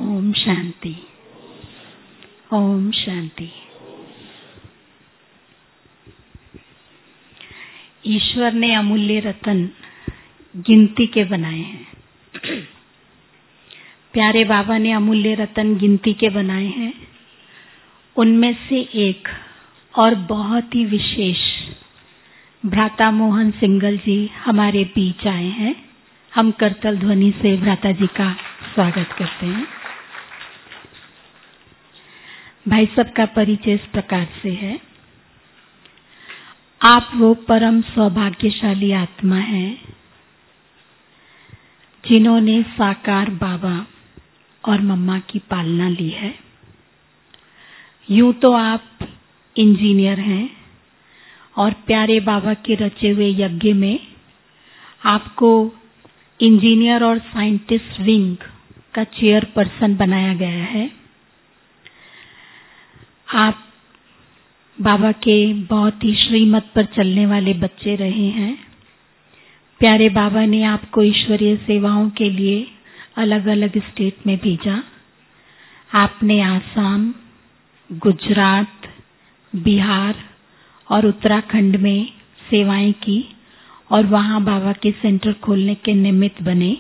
ओम शांति। ओम शांति। ईश्वर ने अमूल्य रतन गिनती के बनाए हैं। प्यारे बाबा ने अमूल्य रतन गिनती के बनाए हैं। उनमें से एक और बहुत ही विशेष भ्राता मोहन सिंगल जी हमारे बीच आए हैं। हम करतल ध्वनि से भ्राता जी का स्वागत करते हैं। भाई सब का परिचय इस प्रकार से है। आप वो परम सौभाग्यशाली आत्मा हैं जिन्होंने साकार बाबा और मम्मा की पालना ली है। यूं तो आप इंजीनियर हैं और प्यारे बाबा के रचे हुए यज्ञ में आपको इंजीनियर और साइंटिस्ट विंग का चेयरपर्सन बनाया गया है। आप बाबा के बहुत ही श्रीमत पर चलने वाले बच्चे रहे हैं। प्यारे बाबा ने आपको ईश्वरीय सेवाओं के लिए अलग अलग स्टेट में भेजा। आपने आसाम, गुजरात, बिहार और उत्तराखंड में सेवाएं की और वहां बाबा के सेंटर खोलने के निमित्त बने।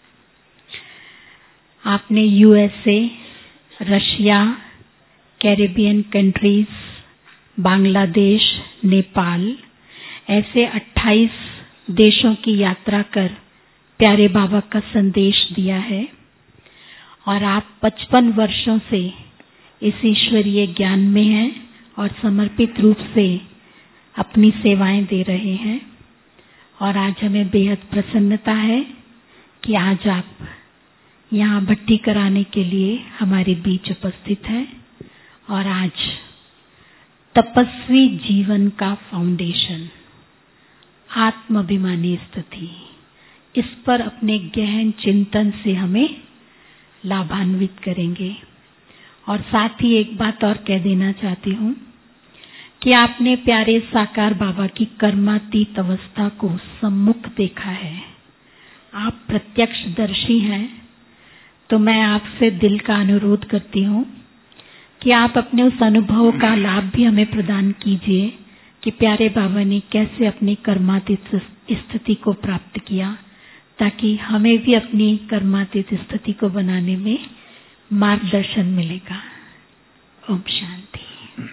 आपने USA, Russia, Caribbean countries, Bangladesh, Nepal ऐसे 28 देशों की यात्रा कर प्यारे बाबा का संदेश दिया है और आप 55 वर्षों से इस ईश्वरीय ज्ञान में हैं और समर्पित रूप से अपनी सेवाएं दे रहे हैं। और आज हमें बेहद प्रसन्नता है कि आज आप यहाँ भट्टी कराने के लिए हमारे बीच उपस्थित हैं और आज तपस्वी जीवन का फाउंडेशन आत्माभिमानी स्थिति, इस पर अपने गहन चिंतन से हमें लाभान्वित करेंगे। और साथ ही एक बात और कह देना चाहती हूँ कि आपने प्यारे साकार बाबा की कर्मातीत अवस्था को सम्मुख देखा है। आप प्रत्यक्षदर्शी हैं। तो मैं आपसे दिल का अनुरोध करती हूँ कि आप अपने उस अनुभव का लाभ भी हमें प्रदान कीजिए कि प्यारे बाबा ने कैसे अपनी कर्मातीत स्थिति को प्राप्त किया, ताकि हमें भी अपनी कर्मातीत स्थिति को बनाने में मार्गदर्शन मिलेगा। ओम शांति।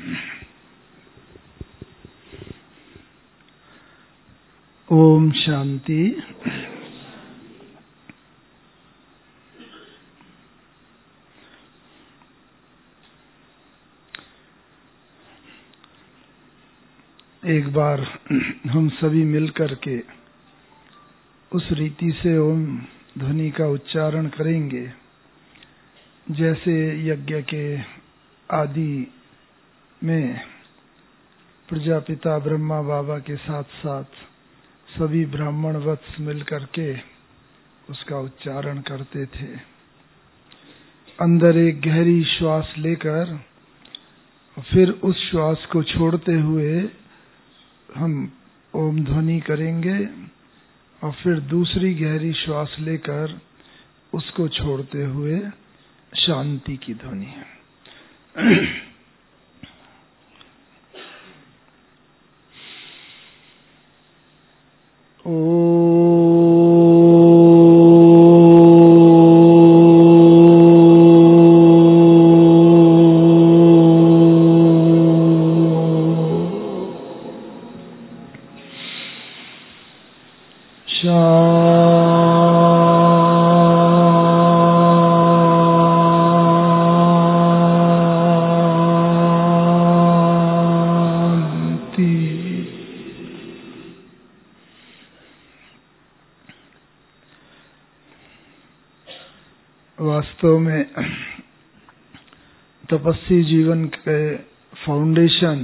ओम शांति। एक बार हम सभी मिलकर के उस रीति से ओम ध्वनि का उच्चारण करेंगे जैसे यज्ञ के आदि में प्रजापिता ब्रह्मा बाबा के साथ साथ सभी ब्राह्मण वत्स मिलकर के उसका उच्चारण करते थे। अंदर एक गहरी श्वास लेकर फिर उस श्वास को छोड़ते हुए हम ओम ध्वनि करेंगे और फिर दूसरी गहरी श्वास लेकर उसको छोड़ते हुए शांति की ध्वनि। वास्तव में तपस्वी जीवन के फाउंडेशन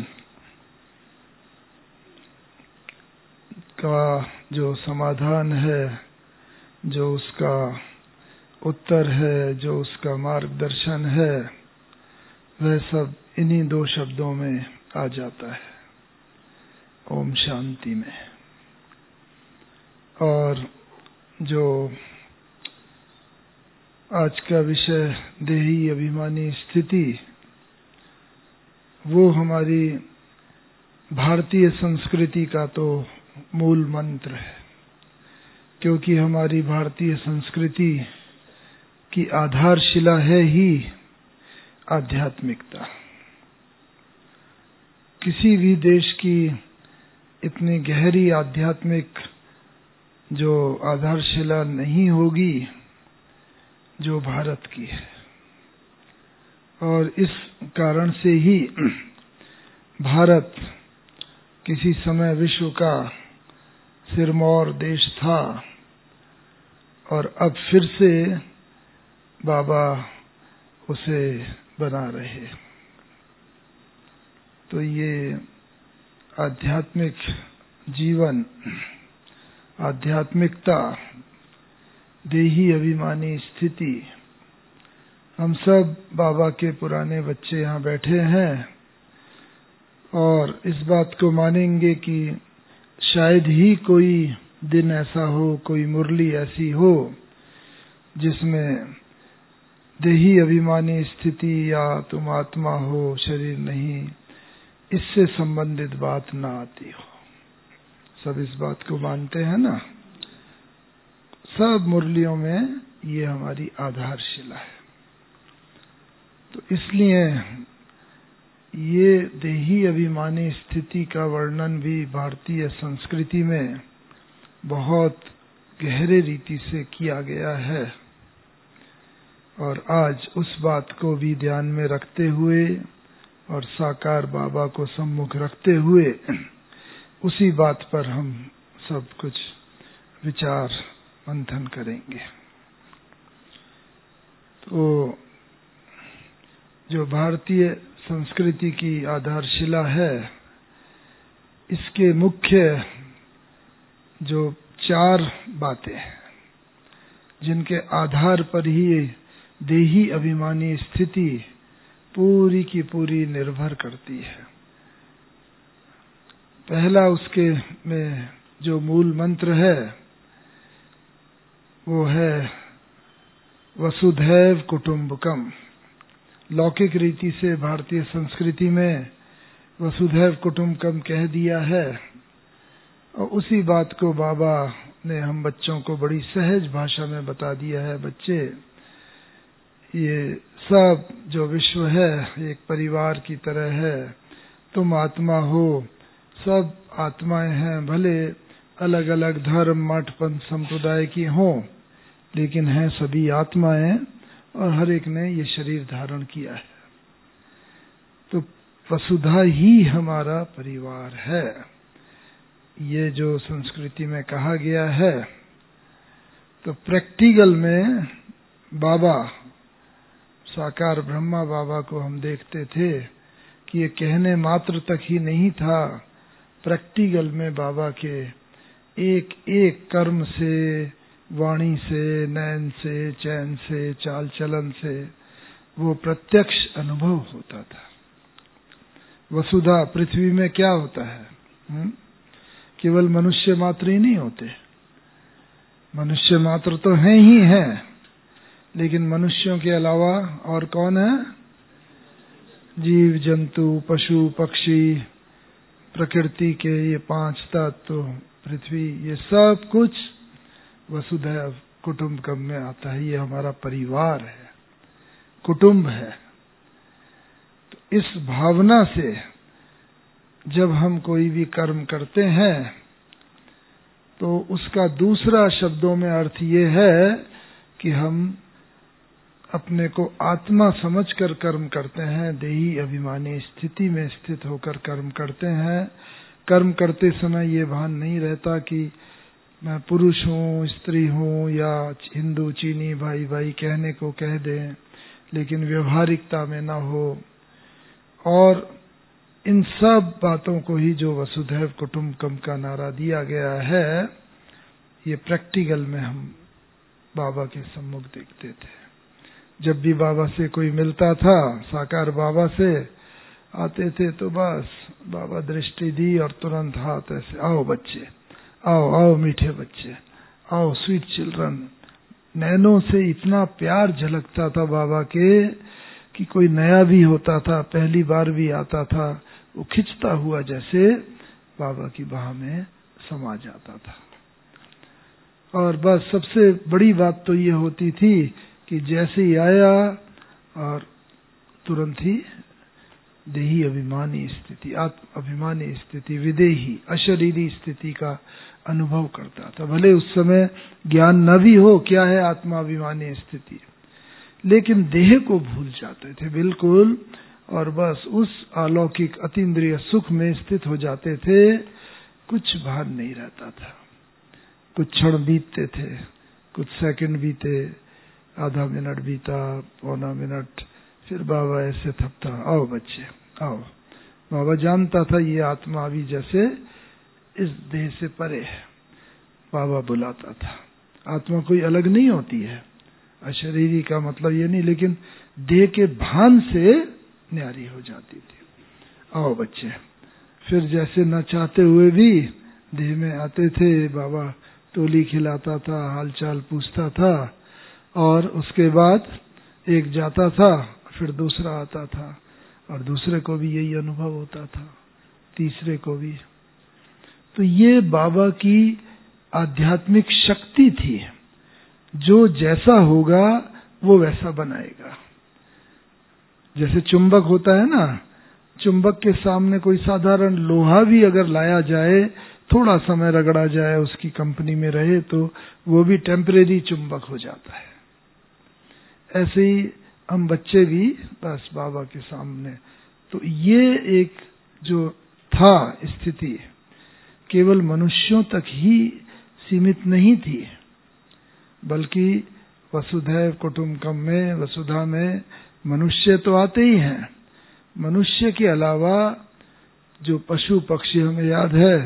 का जो समाधान है, जो उसका उत्तर है, जो उसका मार्गदर्शन है, वह सब इन्हीं दो शब्दों में आ जाता है, ओम शांति में। और जो आज का विषय देही अभिमानी स्थिति, वो हमारी भारतीय संस्कृति का तो मूल मंत्र है, क्योंकि हमारी भारतीय संस्कृति की आधारशिला है ही आध्यात्मिकता। किसी भी देश की इतनी गहरी आध्यात्मिक जो आधारशिला नहीं होगी जो भारत की है, और इस कारण से ही भारत किसी समय विश्व का सिरमौर देश था और अब फिर से बाबा उसे बना रहे। तो ये आध्यात्मिक जीवन, आध्यात्मिकता, देही अभिमानी स्थिति, हम सब बाबा के पुराने बच्चे यहाँ बैठे हैं और इस बात को मानेंगे कि शायद ही कोई दिन ऐसा हो, कोई मुरली ऐसी हो जिसमें देही अभिमानी स्थिति या तुम आत्मा हो शरीर नहीं, इससे संबंधित बात ना आती हो। सब इस बात को मानते हैं ना। सब मुरलियों में ये हमारी आधारशिला है। तो इसलिए ये देही अभिमानी स्थिति का वर्णन भी भारतीय संस्कृति में बहुत गहरे रीति से किया गया है, और आज उस बात को भी ध्यान में रखते हुए और साकार बाबा को सम्मुख रखते हुए उसी बात पर हम सब कुछ विचार मंथन करेंगे। तो जो भारतीय संस्कृति की आधारशिला है, इसके मुख्य जो 4 बातें हैं जिनके आधार पर ही देही अभिमानी स्थिति पूरी की पूरी निर्भर करती है। पहला उसके में जो मूल मंत्र है वो है वसुधैव कुटुंबकम। लौकिक रीति से भारतीय संस्कृति में वसुधैव कुटुंबकम कह दिया है, और उसी बात को बाबा ने हम बच्चों को बड़ी सहज भाषा में बता दिया है। बच्चे, ये सब जो विश्व है एक परिवार की तरह है। तुम आत्मा हो, सब आत्माएं हैं, भले अलग अलग धर्म मठ पंथ संप्रदाय की हों, लेकिन हैं सभी आत्माएं, और हर एक ने ये शरीर धारण किया है। तो वसुधा ही हमारा परिवार है, ये जो संस्कृति में कहा गया है। तो प्रैक्टिकल में बाबा साकार ब्रह्मा बाबा को हम देखते थे कि ये कहने मात्र तक ही नहीं था, प्रैक्टिकल में बाबा के एक एक कर्म से, वाणी से, नयन से, चैन से, चाल चलन से वो प्रत्यक्ष अनुभव होता था। वसुधा पृथ्वी में क्या होता है? केवल मनुष्य मात्र ही नहीं होते, मनुष्य मात्र तो हैं ही हैं, लेकिन मनुष्यों के अलावा और कौन है? जीव जंतु, पशु पक्षी, प्रकृति के ये 5 तत्व, पृथ्वी, ये सब कुछ वसुधैव कुटुंबकम में आता है। ये हमारा परिवार है, कुटुंब है। तो इस भावना से जब हम कोई भी कर्म करते हैं तो उसका दूसरा शब्दों में अर्थ ये है कि हम अपने को आत्मा समझकर कर्म करते हैं, देही अभिमानी स्थिति में स्थित होकर कर्म करते हैं। कर्म करते समय ये भान नहीं रहता कि मैं पुरुष हूँ, स्त्री हूँ, या हिंदू चीनी भाई भाई कहने को कह दें, लेकिन व्यवहारिकता में ना हो। और इन सब बातों को ही जो वसुधैव कुटुंबकम का नारा दिया गया है, ये प्रैक्टिकल में हम बाबा के सम्मुख देखते थे। जब भी बाबा से कोई मिलता था, साकार बाबा से आते थे, तो बस बाबा दृष्टि दी और तुरंत हाथ ऐसे, आओ बच्चे, आओ आओ मीठे बच्चे, आओ स्वीट चिल्ड्रन, नैनों से इतना प्यार झलकता था बाबा के कि कोई नया भी होता था, पहली बार भी आता था, वो खिंचता हुआ जैसे बाबा की बाह में समा जाता था। और बस सबसे बड़ी बात तो ये होती थी कि जैसे ही आया और तुरंत ही देही अभिमानी स्थिति, आत्म अभिमानी स्थिति, विदेही अशरीरी स्थिति का अनुभव करता था। भले उस समय ज्ञान न भी हो क्या है आत्माभिमानी स्थिति, लेकिन देह को भूल जाते थे बिल्कुल, और बस उस अलौकिक अतीन्द्रिय सुख में स्थित हो जाते थे। कुछ भान नहीं रहता था। कुछ क्षण बीतते थे, कुछ सेकंड बीते, आधा मिनट बीता, पौना मिनट, फिर बाबा ऐसे थपथा, आओ बच्चे आओ। बाबा जानता था ये आत्मा अभी जैसे इस देह से परे है। बाबा बुलाता था। आत्मा कोई अलग नहीं होती है, अशरीरी का मतलब ये नहीं, लेकिन देह के भान से न्यारी हो जाती थी। आओ बच्चे। फिर जैसे न चाहते हुए भी देह में आते थे। बाबा टोली खिलाता था, हालचाल पूछता था, और उसके बाद एक जाता था, फिर दूसरा आता था, और दूसरे को भी यही अनुभव होता था, तीसरे को भी। तो ये बाबा की आध्यात्मिक शक्ति थी, जो जैसा होगा वो वैसा बनाएगा। जैसे चुंबक होता है ना, चुंबक के सामने कोई साधारण लोहा भी अगर लाया जाए, थोड़ा समय रगड़ा जाए, उसकी कंपनी में रहे, तो वो भी टेम्परेरी चुंबक हो जाता है। ऐसे ही हम बच्चे भी बस बाबा के सामने। तो ये एक जो था स्थिति केवल मनुष्यों तक ही सीमित नहीं थी, बल्कि वसुधैव कुटुंबकम में, वसुधा में मनुष्य तो आते ही हैं। मनुष्य के अलावा जो पशु पक्षी, हमें याद है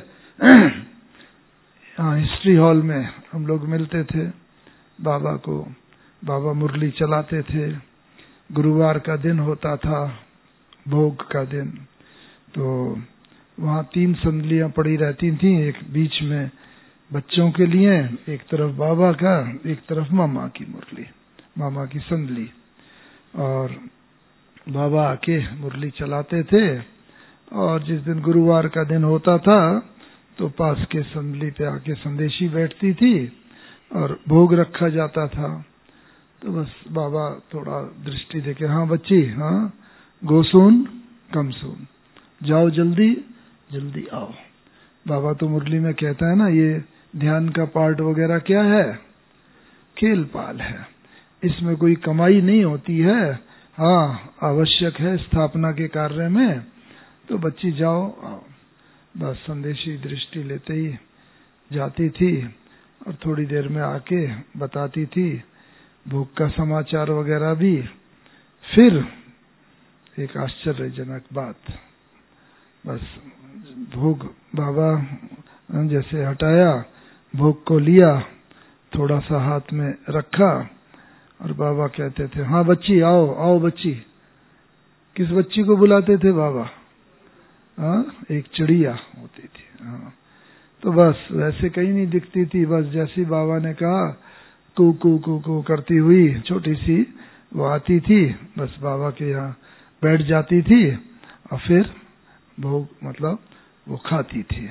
हिस्ट्री हॉल में हम लोग मिलते थे बाबा को। बाबा मुरली चलाते थे, गुरुवार का दिन होता था, भोग का दिन, तो वहाँ 3 संदलियां पड़ी रहती थी, एक बीच में बच्चों के लिए, एक तरफ बाबा का, एक तरफ मामा की मुरली, मामा की संदली। और बाबा आके मुरली चलाते थे, और जिस दिन गुरुवार का दिन होता था तो पास के संदली पे आके संदेशी बैठती थी और भोग रखा जाता था। तो बस बाबा थोड़ा दृष्टि देके, हाँ बच्ची, हाँ गो सून कम सून, जाओ जल्दी जल्दी आओ। बाबा तो मुरली में कहता है ना, ये ध्यान का पार्ट वगैरह क्या है, खेल पाल है, इसमें कोई कमाई नहीं होती है, हाँ आवश्यक है स्थापना के कार्य में, तो बच्ची जाओ आओ। बस संदेशी दृष्टि लेते ही जाती थी, और थोड़ी देर में आके बताती थी भोग का समाचार वगैरह भी। फिर एक आश्चर्यजनक बात, बस भोग बाबा जैसे हटाया, भोग को लिया, थोड़ा सा हाथ में रखा, और बाबा कहते थे, हाँ बच्ची आओ आओ बच्ची। किस बच्ची को बुलाते थे बाबा? हाँ, एक चिड़िया होती थी। हाँ, तो बस वैसे कहीं नहीं दिखती थी, बस जैसी बाबा ने कहा कू कू कू कू करती हुई छोटी सी वो आती थी, बस बाबा के यहाँ बैठ जाती थी, और फिर भोग मतलब वो खाती थी।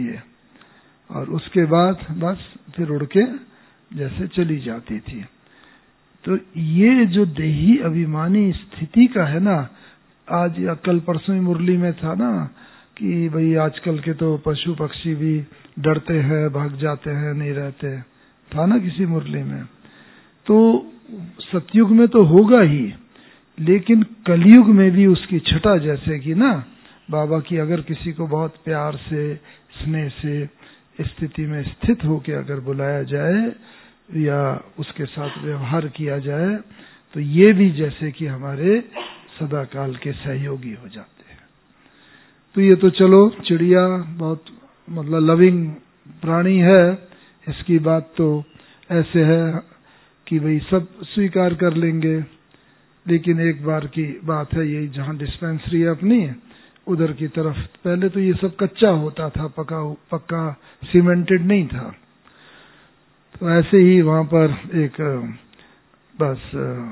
और उसके बाद बस फिर उड़ के जैसे चली जाती थी। तो ये जो देही अभिमानी स्थिति का है ना, आज या कल परसों ही मुरली में था ना कि भाई आजकल के तो पशु पक्षी भी डरते हैं, भाग जाते हैं, नहीं रहते, था ना किसी मुरली में। तो सतयुग में तो होगा ही, लेकिन कलयुग में भी उसकी छटा, जैसे कि ना बाबा की अगर किसी को बहुत प्यार से, स्नेह से स्थिति में स्थित होकर अगर बुलाया जाए या उसके साथ व्यवहार किया जाए, तो ये भी जैसे कि हमारे सदा काल के सहयोगी हो जाते हैं। तो ये तो चलो चिड़िया बहुत मतलब लविंग प्राणी है, इसकी बात तो ऐसे है कि भाई सब स्वीकार कर लेंगे। लेकिन एक बार की बात है, यही जहाँ डिस्पेंसरी है अपनी, उधर की तरफ पहले तो ये सब कच्चा होता था, पक्का सीमेंटेड नहीं था। तो ऐसे ही वहां पर एक बस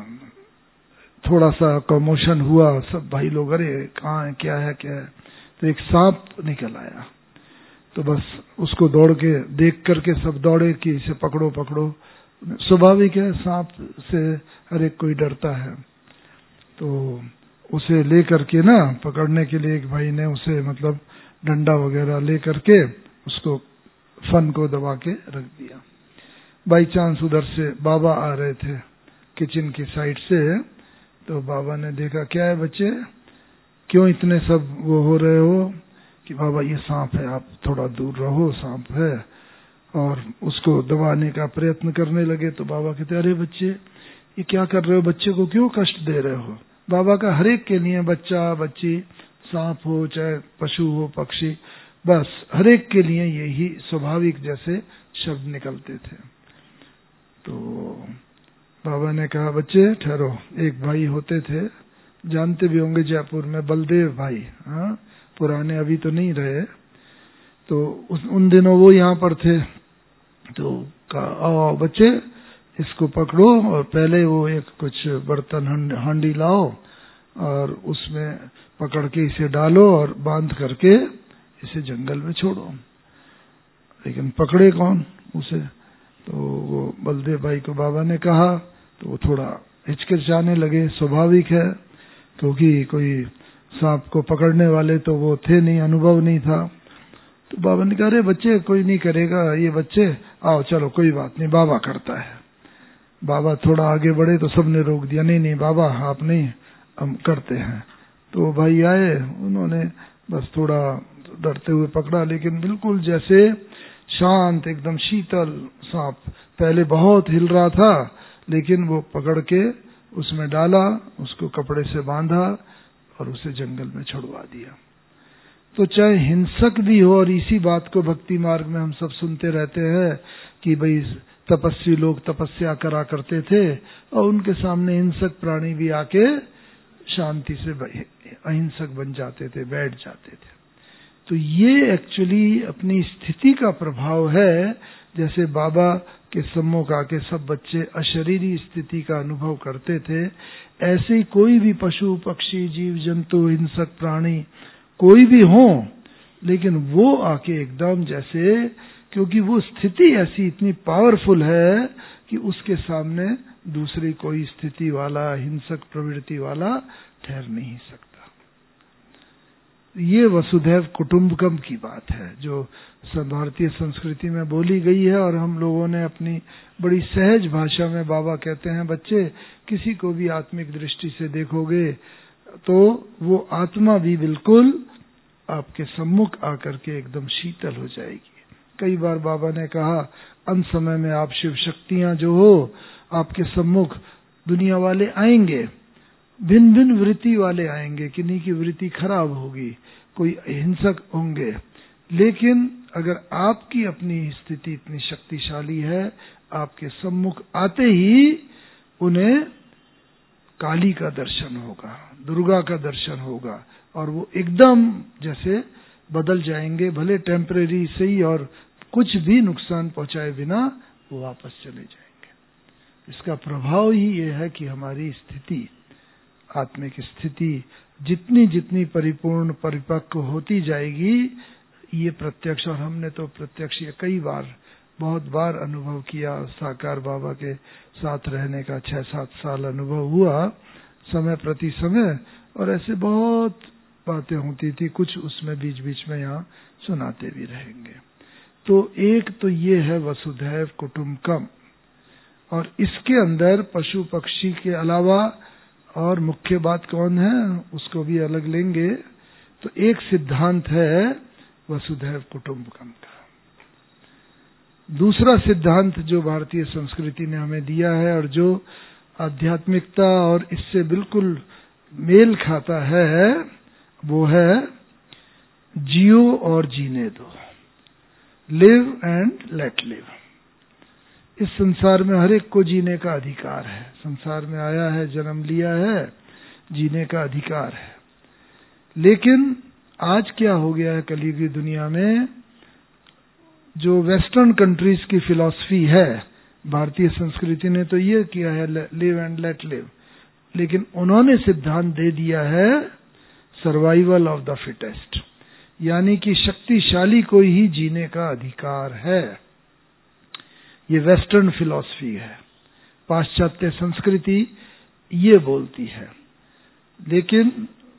थोड़ा सा कमोशन हुआ, सब भाई लोग अरे कहाँ है, क्या है क्या है, तो एक सांप निकल आया। तो बस उसको दौड़ के देख करके सब दौड़े कि इसे पकड़ो पकड़ो। स्वाभाविक है, सांप से हर एक कोई डरता है। तो उसे ले करके ना पकड़ने के लिए एक भाई ने उसे मतलब डंडा वगैरह ले करके उसको फन को दबा के रख दिया। बाई चांस उधर से बाबा आ रहे थे किचन की साइड से, तो बाबा ने देखा क्या है बच्चे, क्यों इतने सब वो हो रहे हो, कि बाबा ये सांप है, आप थोड़ा दूर रहो, सांप है। और उसको दबाने का प्रयत्न करने लगे। तो बाबा कहते अरे बच्चे ये क्या कर रहे हो, बच्चे को क्यों कष्ट दे रहे हो। बाबा का हर एक के लिए, बच्चा बच्ची, सांप हो चाहे पशु हो पक्षी, बस हर एक के लिए यही स्वाभाविक जैसे शब्द निकलते थे। तो बाबा ने कहा बच्चे ठहरो, एक भाई होते थे, जानते भी होंगे जयपुर में, बलदेव भाई, हाँ पुराने अभी तो नहीं रहे, तो उन दिनों वो यहाँ पर थे। तो कहा आओ बच्चे इसको पकड़ो, और पहले वो एक कुछ बर्तन हांडी लाओ और उसमें पकड़ के इसे डालो और बांध करके इसे जंगल में छोड़ो। लेकिन पकड़े कौन उसे, तो वो बलदेव भाई को बाबा ने कहा, तो वो थोड़ा हिचकिचाने लगे, स्वाभाविक है, क्योंकि कोई सांप को पकड़ने वाले तो वो थे नहीं, अनुभव नहीं था। तो बाबा ने कहा अरे बच्चे कोई नहीं करेगा, ये बच्चे आओ चलो कोई बात नहीं, बाबा करता है। बाबा थोड़ा आगे बढ़े तो सबने रोक दिया, नहीं नहीं बाबा आप नहीं, हम करते हैं। तो भाई आए, उन्होंने बस थोड़ा डरते हुए पकड़ा, लेकिन बिल्कुल जैसे शांत एकदम शीतल सांप, पहले बहुत हिल रहा था लेकिन वो पकड़ के उसमें डाला, उसको कपड़े से बांधा और उसे जंगल में छुड़वा दिया। तो चाहे हिंसक भी हो, और इसी बात को भक्ति मार्ग में हम सब सुनते रहते हैं कि भाई तपस्वी लोग तपस्या करा करते थे और उनके सामने हिंसक प्राणी भी आके शांति से अहिंसक बन जाते थे, बैठ जाते थे। तो ये एक्चुअली अपनी स्थिति का प्रभाव है। जैसे बाबा के सम्मुख आके सब बच्चे अशरीरी स्थिति का अनुभव करते थे, ऐसे ही कोई भी पशु पक्षी जीव जंतु हिंसक प्राणी कोई भी हो, लेकिन वो आके एकदम जैसे, क्योंकि वो स्थिति ऐसी इतनी पावरफुल है कि उसके सामने दूसरी कोई स्थिति वाला हिंसक प्रवृत्ति वाला ठहर नहीं सकता। ये वसुधैव कुटुंबकम की बात है जो भारतीय संस्कृति में बोली गई है, और हम लोगों ने अपनी बड़ी सहज भाषा में, बाबा कहते हैं बच्चे किसी को भी आत्मिक दृष्टि से देखोगे तो वो आत्मा भी बिल्कुल आपके सम्मुख आकर के एकदम शीतल हो जाएगी। कई बार बाबा ने कहा अंत समय में आप शिव शक्तियां जो हो आपके सम्मुख दुनिया वाले आएंगे, भिन्न भिन्न वृत्ति वाले आएंगे, किन्हीं की वृत्ति खराब होगी, कोई हिंसक होंगे, लेकिन अगर आपकी अपनी स्थिति इतनी शक्तिशाली है, आपके सम्मुख आते ही उन्हें काली का दर्शन होगा, दुर्गा का दर्शन होगा, और वो एकदम जैसे बदल जाएंगे, भले टेम्परेरी से ही, और कुछ भी नुकसान पहुंचाए बिना वो वापस चले जाएंगे। इसका प्रभाव ही ये है कि हमारी स्थिति, आत्मिक स्थिति जितनी जितनी परिपूर्ण परिपक्व होती जाएगी, ये प्रत्यक्ष, और हमने तो प्रत्यक्ष ये कई बार बहुत बार अनुभव किया। साकार बाबा के साथ रहने का 6-7 साल अनुभव हुआ समय प्रति समय, और ऐसे बहुत बातें होती थी, कुछ उसमें बीच बीच में यहाँ सुनाते भी रहेंगे। तो एक तो ये है वसुधैव कुटुंबकम, और इसके अंदर पशु पक्षी के अलावा और मुख्य बात कौन है उसको भी अलग लेंगे। तो एक सिद्धांत है वसुधैव कुटुंबकम का। दूसरा सिद्धांत जो भारतीय संस्कृति ने हमें दिया है और जो आध्यात्मिकता और इससे बिल्कुल मेल खाता है, वो है जियो और जीने दो, लिव एंड लेट लिव। इस संसार में हर एक को जीने का अधिकार है, संसार में आया है, जन्म लिया है, जीने का अधिकार है। लेकिन आज क्या हो गया है कलयुगी दुनिया में, जो वेस्टर्न कंट्रीज की फिलॉसफी है भारतीय संस्कृति ने तो ये किया है, लिव एंड लेट लिव, लेकिन उन्होंने सिद्धांत दे दिया है सर्वाइवल ऑफ द फिटेस्ट, यानी कि शक्तिशाली को ही जीने का अधिकार है। ये वेस्टर्न फिलॉसफी है, पाश्चात्य संस्कृति ये बोलती है। लेकिन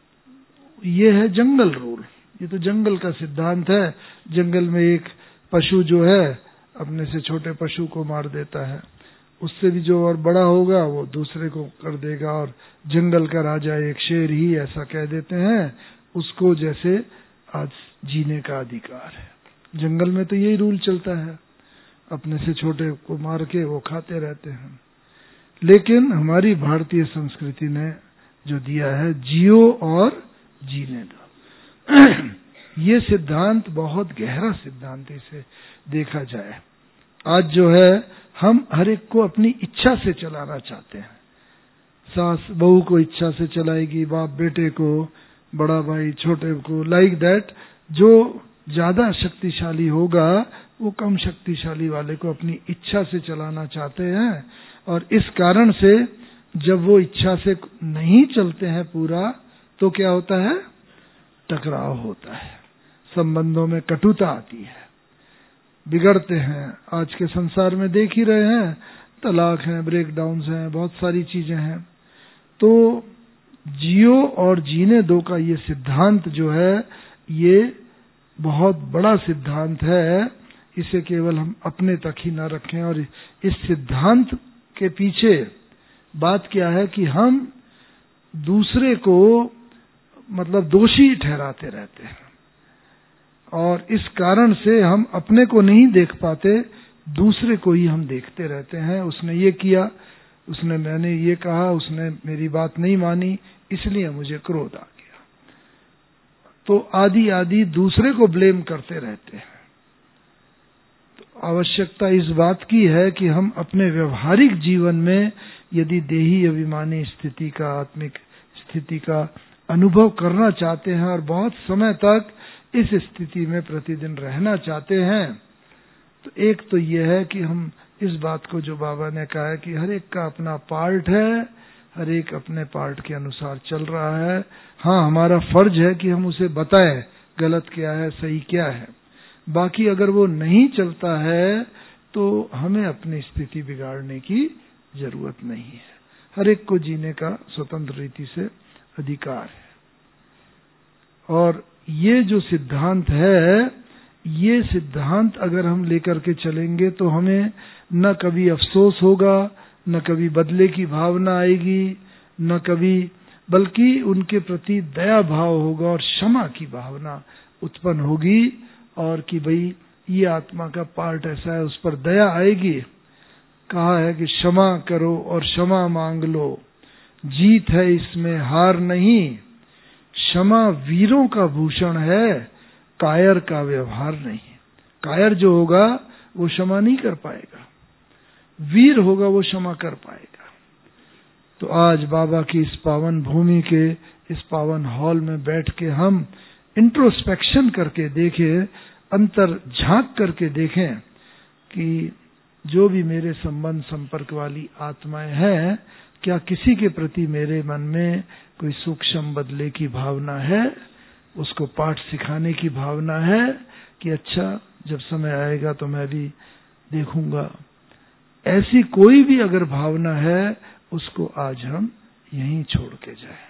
ये है जंगल रूल, ये तो जंगल का सिद्धांत है। जंगल में एक पशु जो है अपने से छोटे पशु को मार देता है, उससे भी जो और बड़ा होगा वो दूसरे को कर देगा, और जंगल का राजा एक शेर ही ऐसा कह देते हैं, उसको जैसे आज जीने का अधिकार है। जंगल में तो यही रूल चलता है, अपने से छोटे को मार के वो खाते रहते हैं। लेकिन हमारी भारतीय संस्कृति ने जो दिया है, जियो और जीने दो, ये सिद्धांत बहुत गहरा सिद्धांत है, इसे देखा जाए। आज जो है हम हर एक को अपनी इच्छा से चलाना चाहते हैं। सास बहू को इच्छा से चलाएगी, बाप बेटे को, बड़ा भाई छोटे को, लाइक दैट। जो ज्यादा शक्तिशाली होगा वो कम शक्तिशाली वाले को अपनी इच्छा से चलाना चाहते हैं, और इस कारण से जब वो इच्छा से नहीं चलते हैं पूरा, तो क्या होता है? टकराव होता है, संबंधों में कटुता आती है, बिगड़ते हैं। आज के संसार में देख ही रहे हैं, तलाक हैं, ब्रेकडाउन्स हैं, बहुत सारी चीजें हैं। तो जियो और जीने दो का ये सिद्धांत जो है, ये बहुत बड़ा सिद्धांत है। इसे केवल हम अपने तक ही न रखें, और इस सिद्धांत के पीछे बात क्या है कि हम दूसरे को मतलब दोषी ठहराते रहते हैं, और इस कारण से हम अपने को नहीं देख पाते, दूसरे को ही हम देखते रहते हैं। उसने ये किया, उसने मैंने ये कहा, उसने मेरी बात नहीं मानी, इसलिए मुझे क्रोध आ गया। तो आदि आदि दूसरे को ब्लेम करते रहते हैं। तो आवश्यकता इस बात की है कि हम अपने व्यवहारिक जीवन में यदि देही अभिमानी स्थिति का, आत्मिक स्थिति का अनुभव करना चाहते हैं और बहुत समय तक इस स्थिति में प्रतिदिन रहना चाहते हैं, तो एक तो यह है कि हम इस बात को, जो बाबा ने कहा है कि हर एक का अपना पार्ट है, हर एक अपने पार्ट के अनुसार चल रहा है। हाँ, हमारा फर्ज है कि हम उसे बताएं गलत क्या है, सही क्या है। बाकी अगर वो नहीं चलता है तो हमें अपनी स्थिति बिगाड़ने की जरूरत नहीं है। हर एक को जीने का स्वतंत्र रीति से अधिकार है। और ये जो सिद्धांत है, ये सिद्धांत अगर हम लेकर के चलेंगे तो हमें न कभी अफसोस होगा, न कभी बदले की भावना आएगी, न कभी, बल्कि उनके प्रति दया भाव होगा और क्षमा की भावना उत्पन्न होगी, और कि भाई ये आत्मा का पार्ट ऐसा है, उस पर दया आएगी। कहा है कि क्षमा करो और क्षमा मांग लो, जीत है इसमें हार नहीं। क्षमा वीरों का भूषण है, कायर का व्यवहार नहीं। कायर जो होगा वो क्षमा नहीं कर पाएगा, वीर होगा वो क्षमा कर पाएगा। तो आज बाबा की इस पावन भूमि के, इस पावन हॉल में बैठ के हम इंट्रोस्पेक्शन करके देखें, अंतर झांक करके देखें कि जो भी मेरे संबंध संपर्क वाली आत्माएं हैं, क्या किसी के प्रति मेरे मन में कोई सूक्ष्म बदले की भावना है, उसको पाठ सिखाने की भावना है कि अच्छा जब समय आएगा तो मैं भी देखूंगा। ऐसी कोई भी अगर भावना है, उसको आज हम यहीं छोड़ के जाएं।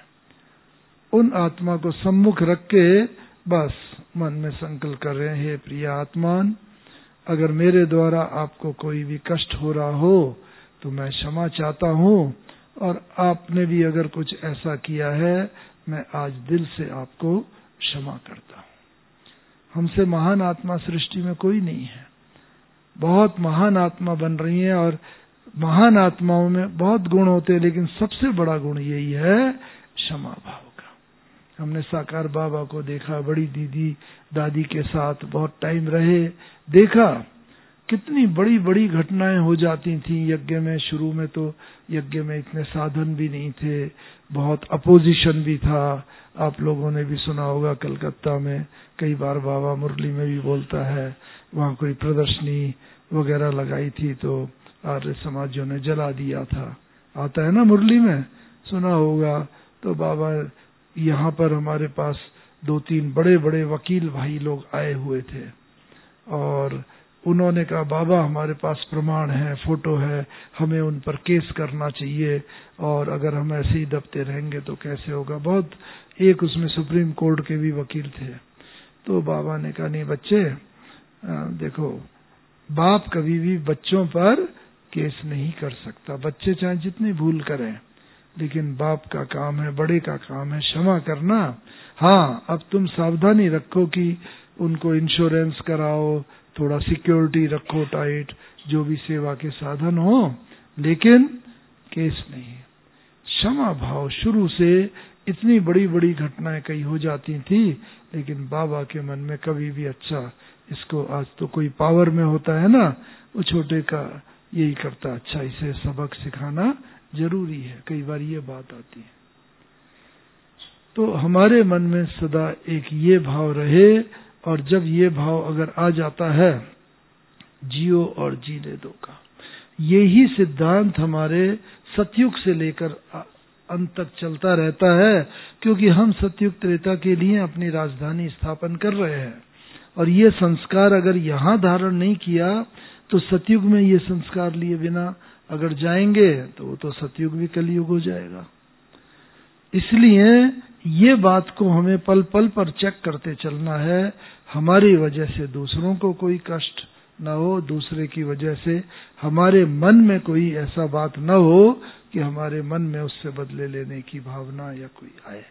उन आत्मा को सम्मुख रख के बस मन में संकल्प कर रहे हैं, हे प्रिय आत्मान, अगर मेरे द्वारा आपको कोई भी कष्ट हो रहा हो तो मैं क्षमा चाहता हूँ, और आपने भी अगर कुछ ऐसा किया है, मैं आज दिल से आपको क्षमा करता हूँ। हमसे महान आत्मा सृष्टि में कोई नहीं है। बहुत महान आत्मा बन रही है, और महान आत्माओं में बहुत गुण होते हैं, लेकिन सबसे बड़ा गुण यही है क्षमा भाव का। हमने साकार बाबा को देखा, बड़ी दीदी दादी के साथ बहुत टाइम रहे, देखा कितनी बड़ी बड़ी घटनाएं हो जाती थी यज्ञ में। शुरू में तो यज्ञ में इतने साधन भी नहीं थे, बहुत अपोजिशन भी था। आप लोगों ने भी सुना होगा, कलकत्ता में कई बार बाबा मुरली में भी बोलता है, वहां कोई प्रदर्शनी वगैरह लगाई थी तो आर्य समाजियों ने जला दिया था। आता है ना मुरली में, सुना होगा। तो बाबा यहाँ पर हमारे पास 2-3 बड़े बड़े वकील भाई लोग आए हुए थे और उन्होंने कहा बाबा हमारे पास प्रमाण है, फोटो है, हमें उन पर केस करना चाहिए और अगर हम ऐसे ही दबते रहेंगे तो कैसे होगा। बहुत एक उसमें सुप्रीम कोर्ट के भी वकील थे। तो बाबा ने कहा नहीं बच्चे, देखो बाप कभी भी बच्चों पर केस नहीं कर सकता, बच्चे चाहे जितनी भूल करें, लेकिन बाप का काम है, बड़े का काम है क्षमा करना। हाँ, अब तुम सावधानी रखो कि उनको इंश्योरेंस कराओ, थोड़ा सिक्योरिटी रखो टाइट, जो भी सेवा के साधन हो, लेकिन केस नहीं। क्षमा भाव शुरू से इतनी बड़ी बड़ी घटनाएं कई हो जाती थी, लेकिन बाबा के मन में कभी भी अच्छा, इसको आज तो कोई पावर में होता है ना, वो छोटे का यही करता, अच्छा इसे सबक सिखाना जरूरी है। कई बार ये बात आती है। तो हमारे मन में सदा एक ये भाव रहे, और जब ये भाव अगर आ जाता है जियो और जीने दो का, यही सिद्धांत हमारे सतयुग से लेकर अंत तक चलता रहता है, क्योंकि हम सतयुग त्रेता के लिए अपनी राजधानी स्थापन कर रहे हैं। और ये संस्कार अगर यहाँ धारण नहीं किया तो सतयुग में ये संस्कार लिए बिना अगर जाएंगे तो वो तो सतयुग भी कलयुग हो जाएगा। इसलिए ये बात को हमें पल पल पर चेक करते चलना है, हमारी वजह से दूसरों को कोई कष्ट न हो, दूसरे की वजह से हमारे मन में कोई ऐसा बात न हो कि हमारे मन में उससे बदले लेने की भावना या कोई आए।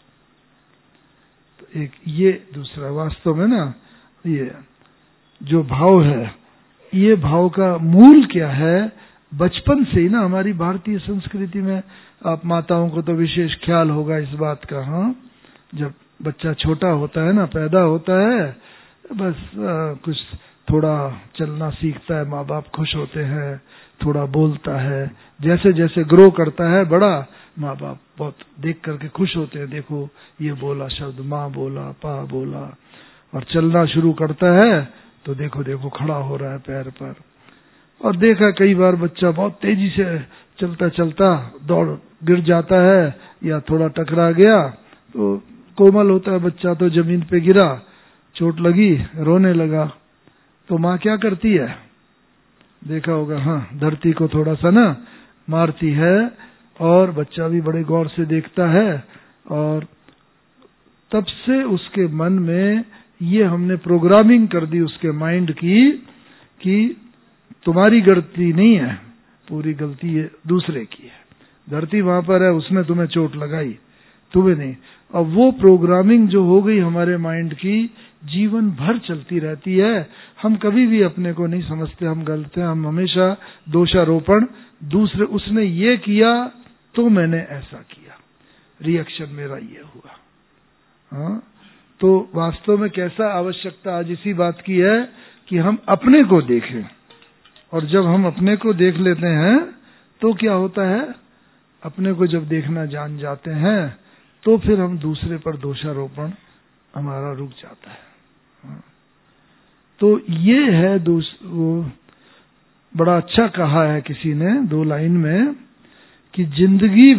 तो एक ये दूसरा, वास्तव में ना ये जो भाव है, ये भाव का मूल क्या है, बचपन से ही ना हमारी भारतीय संस्कृति में, आप माताओं को तो विशेष ख्याल होगा इस बात का। हाँ, जब बच्चा छोटा होता है ना, पैदा होता है, बस कुछ थोड़ा चलना सीखता है, माँ बाप खुश होते हैं, थोड़ा बोलता है, जैसे जैसे ग्रो करता है बड़ा, माँ बाप बहुत देख करके खुश होते हैं, देखो ये बोला शब्द, माँ बोला, पा बोला, और चलना शुरू करता है तो देखो देखो खड़ा हो रहा है पैर पर। और देखा कई बार बच्चा बहुत तेजी से चलता चलता दौड़ गिर जाता है या थोड़ा टकरा गया, तो कोमल होता है बच्चा, तो जमीन पे गिरा, चोट लगी, रोने लगा, तो माँ क्या करती है, देखा होगा, हाँ, धरती को थोड़ा सा ना मारती है, और बच्चा भी बड़े गौर से देखता है, और तब से उसके मन में ये हमने प्रोग्रामिंग कर दी उसके माइंड की कि तुम्हारी गलती नहीं है, पूरी गलती ये दूसरे की है, धरती वहां पर है, उसने तुम्हें चोट लगाई, तुम्हें नहीं। अब वो प्रोग्रामिंग जो हो गई हमारे माइंड की, जीवन भर चलती रहती है। हम कभी भी अपने को नहीं समझते हम गलत हैं, हम हमेशा दोषारोपण, दूसरे, उसने ये किया तो मैंने ऐसा किया, रिएक्शन मेरा ये हुआ। हाँ, तो वास्तव में कैसा आवश्यकता आज इसी बात की है कि हम अपने को देखें, और जब हम अपने को देख लेते हैं तो क्या होता है, अपने को जब देखना जान जाते हैं तो फिर हम दूसरे पर दोषारोपण हमारा रुक जाता है। तो ये है वो बड़ा अच्छा कहा है किसी ने 2 लाइन में कि जिंदगी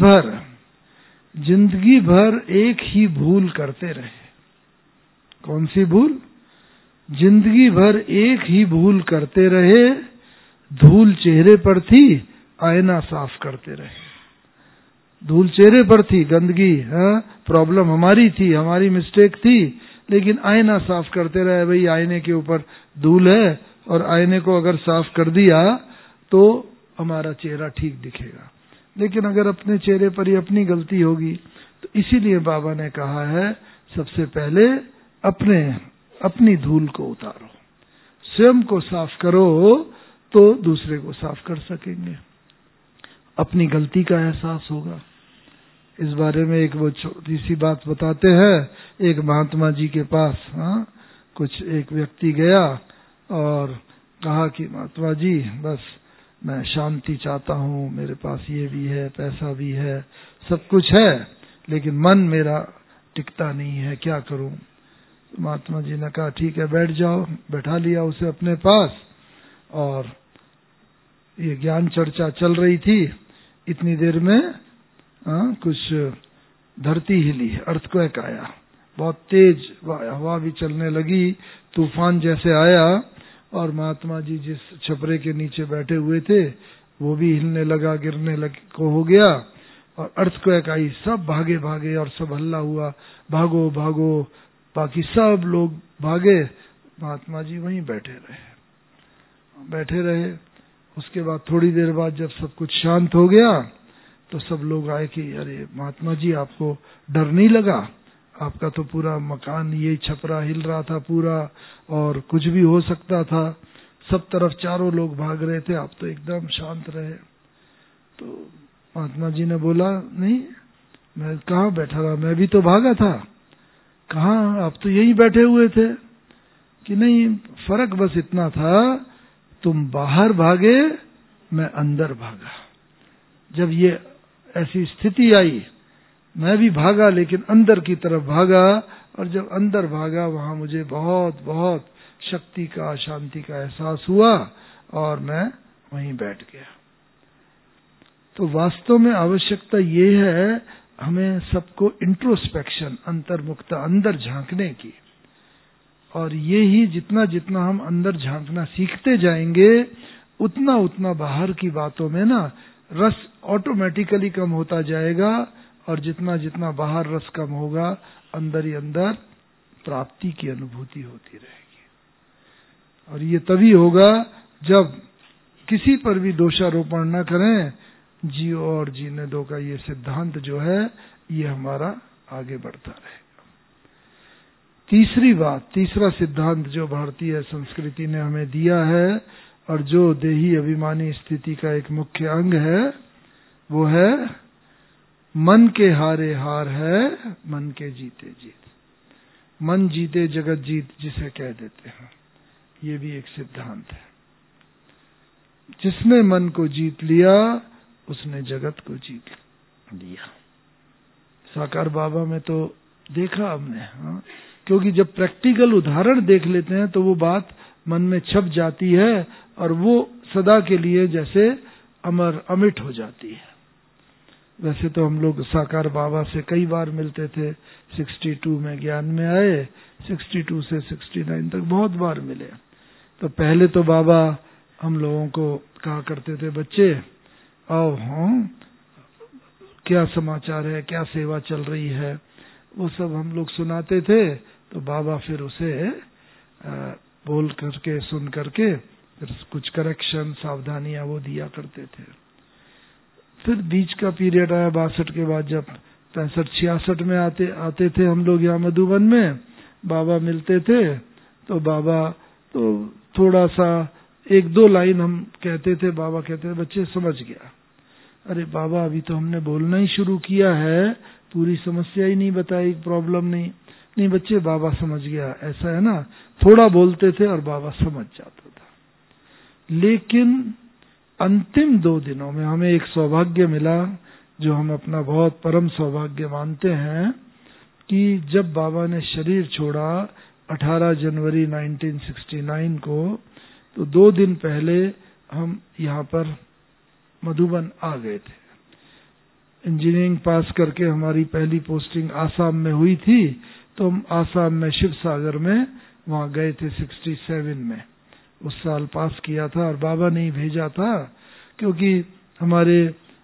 भर एक ही भूल करते रहे। कौन सी भूल? जिंदगी भर एक ही भूल करते रहे, धूल चेहरे पर थी, आईना साफ करते रहे। धूल चेहरे पर थी, गंदगी, प्रॉब्लम हमारी थी, हमारी मिस्टेक थी, लेकिन आईना साफ करते रहे। भाई आईने के ऊपर धूल है, और आईने को अगर साफ कर दिया तो हमारा चेहरा ठीक दिखेगा, लेकिन अगर अपने चेहरे पर ही अपनी गलती होगी, तो इसीलिए बाबा ने कहा है सबसे पहले अपनी धूल को उतारो, स्वयं को साफ करो, तो दूसरे को साफ कर सकेंगे, अपनी गलती का एहसास होगा। इस बारे में एक वो छोटी सी बात बताते हैं, एक महात्मा जी के पास कुछ एक व्यक्ति गया और कहा कि महात्मा जी, बस मैं शांति चाहता हूँ, मेरे पास ये भी है, पैसा भी है, सब कुछ है, लेकिन मन मेरा टिकता नहीं है, क्या करूं? तो महात्मा जी ने कहा ठीक है बैठ जाओ। बैठा लिया उसे अपने पास, और ये ज्ञान चर्चा चल रही थी, इतनी देर में कुछ धरती हिली, अर्थक्वेक आया, बहुत तेज हवा भी चलने लगी, तूफान जैसे आया, और महात्मा जी जिस छपरे के नीचे बैठे हुए थे वो भी हिलने लगा, गिरने को हो गया, और अर्थक्वेक आई, सब भागे भागे और सब हल्ला हुआ, भागो भागो, बाकी सब लोग भागे, महात्मा जी वहीं बैठे रहे। उसके बाद थोड़ी देर बाद जब सब कुछ शांत हो गया तो सब लोग आए कि अरे महात्मा जी, आपको डर नहीं लगा? आपका तो पूरा मकान, ये छपरा हिल रहा था पूरा, और कुछ भी हो सकता था, सब तरफ चारों लोग भाग रहे थे, आप तो एकदम शांत रहे। तो महात्मा जी ने बोला, नहीं, मैं कहाँ बैठा रहा, मैं भी तो भागा था। कहाँ, आप तो यहीं बैठे हुए थे। कि नहीं, फर्क बस इतना था, तुम बाहर भागे, मैं अंदर भागा। जब ये ऐसी स्थिति आई, मैं भी भागा लेकिन अंदर की तरफ भागा, और जब अंदर भागा वहां मुझे बहुत बहुत शक्ति का, शांति का एहसास हुआ, और मैं वहीं बैठ गया। तो वास्तव में आवश्यकता ये है हमें सबको इंट्रोस्पेक्शन, अंतर्मुखता, अंदर झांकने की। और ये ही जितना जितना हम अंदर झांकना सीखते जाएंगे, उतना उतना बाहर की बातों में ना रस ऑटोमेटिकली कम होता जाएगा, और जितना जितना बाहर रस कम होगा, अंदर ही अंदर प्राप्ति की अनुभूति होती रहेगी। और ये तभी होगा जब किसी पर भी दोषारोपण न करें, जियो और जीने दो का ये सिद्धांत जो है, ये हमारा आगे बढ़ता रहेगा। तीसरी बात, तीसरा सिद्धांत जो भारतीय संस्कृति ने हमें दिया है, और जो देही अभिमानी स्थिति का एक मुख्य अंग है, वो है मन के हारे हार है, मन के जीते जीत। मन जीते जगत जीत जिसे कह देते हैं, ये भी एक सिद्धांत है। जिसने मन को जीत लिया उसने जगत को जीत लिया। साकार बाबा में तो देखा हमने, क्योंकि जब प्रैक्टिकल उदाहरण देख लेते हैं तो वो बात मन में छप जाती है, और वो सदा के लिए जैसे अमर अमिट हो जाती है। वैसे तो हम लोग साकार बाबा से कई बार मिलते थे, 62 में ज्ञान में आए, 62 से 69 तक बहुत बार मिले। तो पहले तो बाबा हम लोगों को कहा करते थे, बच्चे आओ, क्या समाचार है, क्या सेवा चल रही है, वो सब हम लोग सुनाते थे। तो बाबा फिर उसे बोल करके, सुन करके, फिर कुछ करेक्शन, सावधानियां वो दिया करते थे। फिर बीच का पीरियड आया 62 के बाद, जब 65-66 में आते थे हम लोग यहाँ मधुबन में, बाबा मिलते थे, तो बाबा तो थोड़ा सा 1-2 लाइन हम कहते थे, बाबा कहते थे, बच्चे समझ गया। अरे बाबा, अभी तो हमने बोलना ही शुरू किया है, पूरी समस्या ही नहीं बताई, प्रॉब्लम नहीं बच्चे, बाबा समझ गया, ऐसा है ना। थोड़ा बोलते थे और बाबा समझ जाता था। लेकिन अंतिम 2 दिनों में हमें एक सौभाग्य मिला, जो हम अपना बहुत परम सौभाग्य मानते हैं, कि जब बाबा ने शरीर छोड़ा 18 जनवरी 1969 को, तो 2 दिन पहले हम यहाँ पर मधुबन आ गए थे। इंजीनियरिंग पास करके हमारी पहली पोस्टिंग आसाम में हुई थी, तो हम आसाम में शिव सागर में वहां गए थे 67 में। उस साल पास किया था, और बाबा ने ही भेजा था, क्योंकि हमारे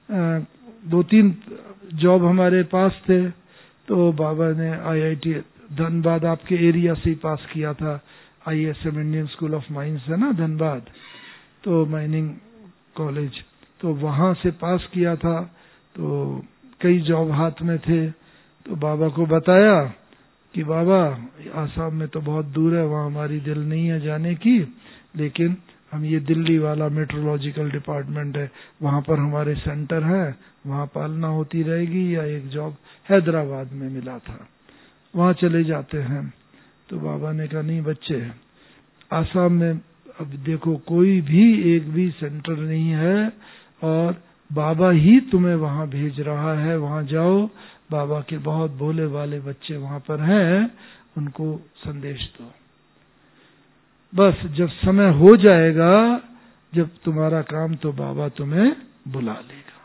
2-3 जॉब हमारे पास थे। तो बाबा ने IIT धनबाद आपके एरिया से ही पास किया था, ISM Indian school of mines है ना धनबाद, तो माइनिंग कॉलेज, तो वहां से पास किया था। तो कई जॉब हाथ में थे, तो बाबा को बताया कि बाबा, आसाम में तो बहुत दूर है, वहां हमारी दिल नहीं है जाने की, लेकिन हम ये दिल्ली वाला मेट्रोलॉजिकल डिपार्टमेंट है, वहां पर हमारे सेंटर है, वहां पालना होती रहेगी, या एक जॉब हैदराबाद में मिला था, वहां चले जाते हैं। तो बाबा ने कहा, नहीं बच्चे, आसाम में अब देखो कोई भी एक भी सेंटर नहीं है, और बाबा ही तुम्हें वहां भेज रहा है, वहां जाओ, बाबा के बहुत भोले वाले बच्चे वहां पर हैं, उनको संदेश दो। बस जब समय हो जाएगा जब तुम्हारा काम तो बाबा तुम्हें बुला लेगा।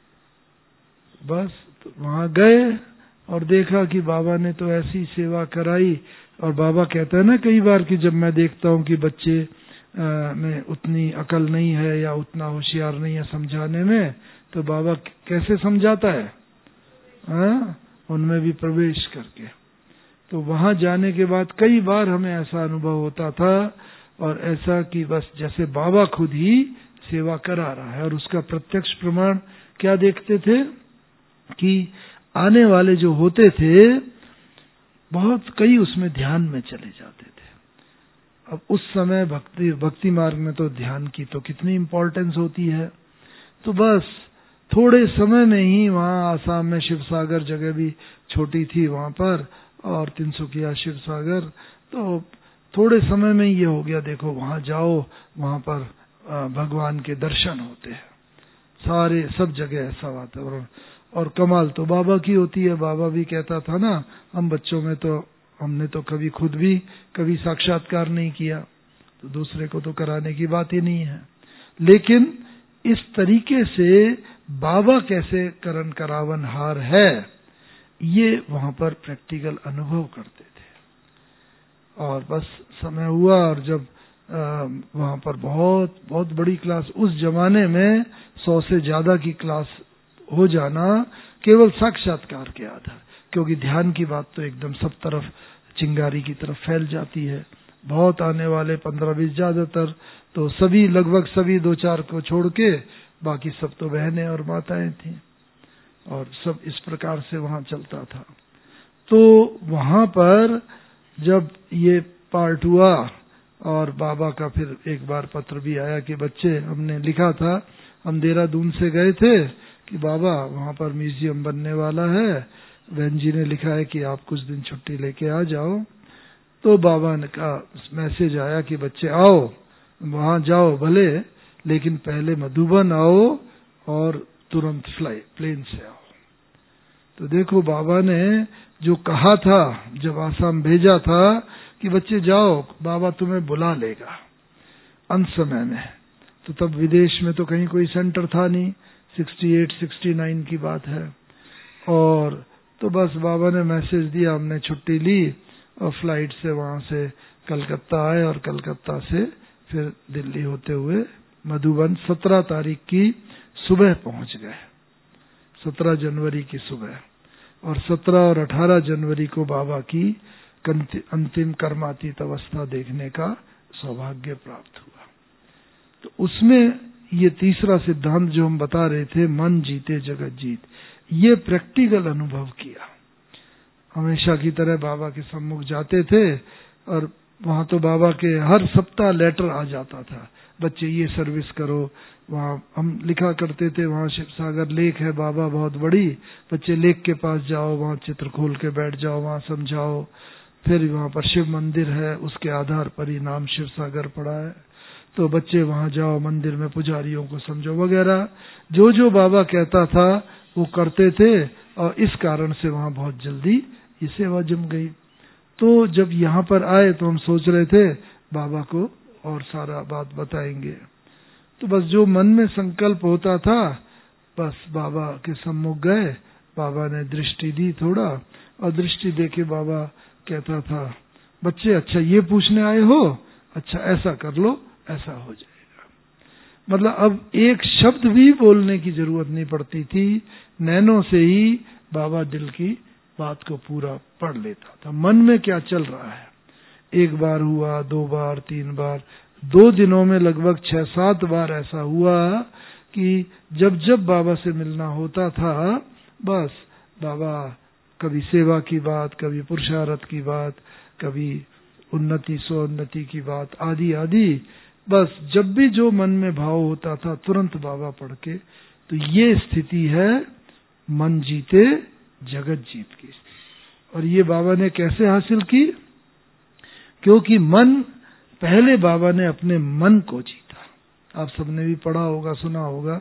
बस तो वहां गए और देखा कि बाबा ने तो ऐसी सेवा कराई। और बाबा कहता है ना कई बार कि जब मैं देखता हूं कि बच्चे में उतनी अकल नहीं है या उतना होशियार नहीं है समझाने में, तो बाबा कैसे समझाता है? उनमें भी प्रवेश करके। तो वहां जाने के बाद कई बार हमें ऐसा अनुभव होता था, और ऐसा कि बस जैसे बाबा खुद ही सेवा करा रहा है। और उसका प्रत्यक्ष प्रमाण क्या देखते थे कि आने वाले जो होते थे बहुत कई उसमें ध्यान में चले जाते थे। अब उस समय भक्ति मार्ग में तो ध्यान की तो कितनी इम्पोर्टेंस होती है। तो बस थोड़े समय में ही वहां आसाम में शिव सागर जगह भी छोटी थी वहां पर, और 300 शिव सागर, तो थोड़े समय में ये हो गया, देखो वहां जाओ, वहां पर भगवान के दर्शन होते हैं सारे, सब जगह ऐसा वातावरण। और कमाल तो बाबा की होती है। बाबा भी कहता था ना, हम बच्चों में तो हमने तो कभी खुद भी कभी साक्षात्कार नहीं किया, तो दूसरे को तो कराने की बात ही नहीं है। लेकिन इस तरीके से बाबा कैसे करण करावन हार है, ये वहां पर प्रैक्टिकल अनुभव करते थे। और बस समय हुआ, और जब वहां पर बहुत बहुत बड़ी क्लास, उस जमाने में 100 से ज्यादा की क्लास हो जाना केवल साक्षात्कार के आधार, क्योंकि ध्यान की बात तो एकदम सब तरफ चिंगारी की तरफ फैल जाती है। बहुत आने वाले 15-20 ज्यादातर, तो सभी लगभग सभी 2-4 को छोड़ के बाकी सब तो बहनें और माताएं थी, और सब इस प्रकार से वहां चलता था। तो वहां पर जब ये पार्ट हुआ, और बाबा का फिर एक बार पत्र भी आया कि बच्चे, हमने लिखा था, हम देहरादून से गए थे कि बाबा वहां पर म्यूजियम बनने वाला है, बहन जी ने लिखा है कि आप कुछ दिन छुट्टी लेके आ जाओ। तो बाबा ने का मैसेज आया कि बच्चे आओ, वहां जाओ भले, लेकिन पहले मधुबन आओ और तुरंत प्लेन से आओ। तो देखो बाबा ने जो कहा था, जब आसाम भेजा था कि बच्चे जाओ, बाबा तुम्हें बुला लेगा अंत समय में। तो तब विदेश में तो कहीं कोई सेंटर था नहीं, 68-69 की बात है। और तो बस बाबा ने मैसेज दिया, हमने छुट्टी ली और फ्लाइट से वहां से कलकत्ता आए, और कलकत्ता से फिर दिल्ली होते हुए मधुबन 17 तारीख की सुबह पहुंच गए, 17 जनवरी की सुबह। और 17 और 18 जनवरी को बाबा की अंतिम कर्मातीत अवस्था देखने का सौभाग्य प्राप्त हुआ। तो उसमें ये तीसरा सिद्धांत जो हम बता रहे थे, मन जीते जगत जीत, ये प्रैक्टिकल अनुभव किया। हमेशा की तरह बाबा के सम्मुख जाते थे, और वहां तो बाबा के हर सप्ताह लेटर आ जाता था, बच्चे ये सर्विस करो। वहां हम लिखा करते थे, वहां शिव सागर लेक है बाबा बहुत बड़ी, बच्चे लेक के पास जाओ, वहां चित्र खोल के बैठ जाओ, वहां समझाओ। फिर वहां पर शिव मंदिर है, उसके आधार पर ही नाम शिव सागर पड़ा है, तो बच्चे वहां जाओ, मंदिर में पुजारियों को समझो वगैरह। जो जो बाबा कहता था वो करते थे, और इस कारण से वहां बहुत जल्दी ये सेवा जम गई। तो जब यहाँ पर आए तो हम सोच रहे थे बाबा को और सारा बात बताएंगे। तो बस जो मन में संकल्प होता था, बस बाबा के सम्मुख गए, बाबा ने दृष्टि दी थोड़ा, और दृष्टि देके बाबा कहता था, बच्चे अच्छा ये पूछने आए हो, अच्छा ऐसा कर लो, ऐसा हो जाएगा। मतलब अब एक शब्द भी बोलने की जरूरत नहीं पड़ती थी, नैनों से ही बाबा दिल की बात को पूरा पढ़ लेता था, मन में क्या चल रहा है। एक बार हुआ, 2 बार, 3 बार, 2 दिनों में लगभग 6-7 बार ऐसा हुआ कि जब जब बाबा से मिलना होता था, बस बाबा कभी सेवा की बात, कभी पुरुषार्थ की बात, कभी उन्नति स्वोन्नति की बात, आदि आदि, बस जब भी जो मन में भाव होता था तुरंत बाबा पढ़ के। तो ये स्थिति है मन जीते जगत जीत की स्थिति। और ये बाबा ने कैसे हासिल की? क्योंकि मन, पहले बाबा ने अपने मन को जीता। आप सबने भी पढ़ा होगा, सुना होगा,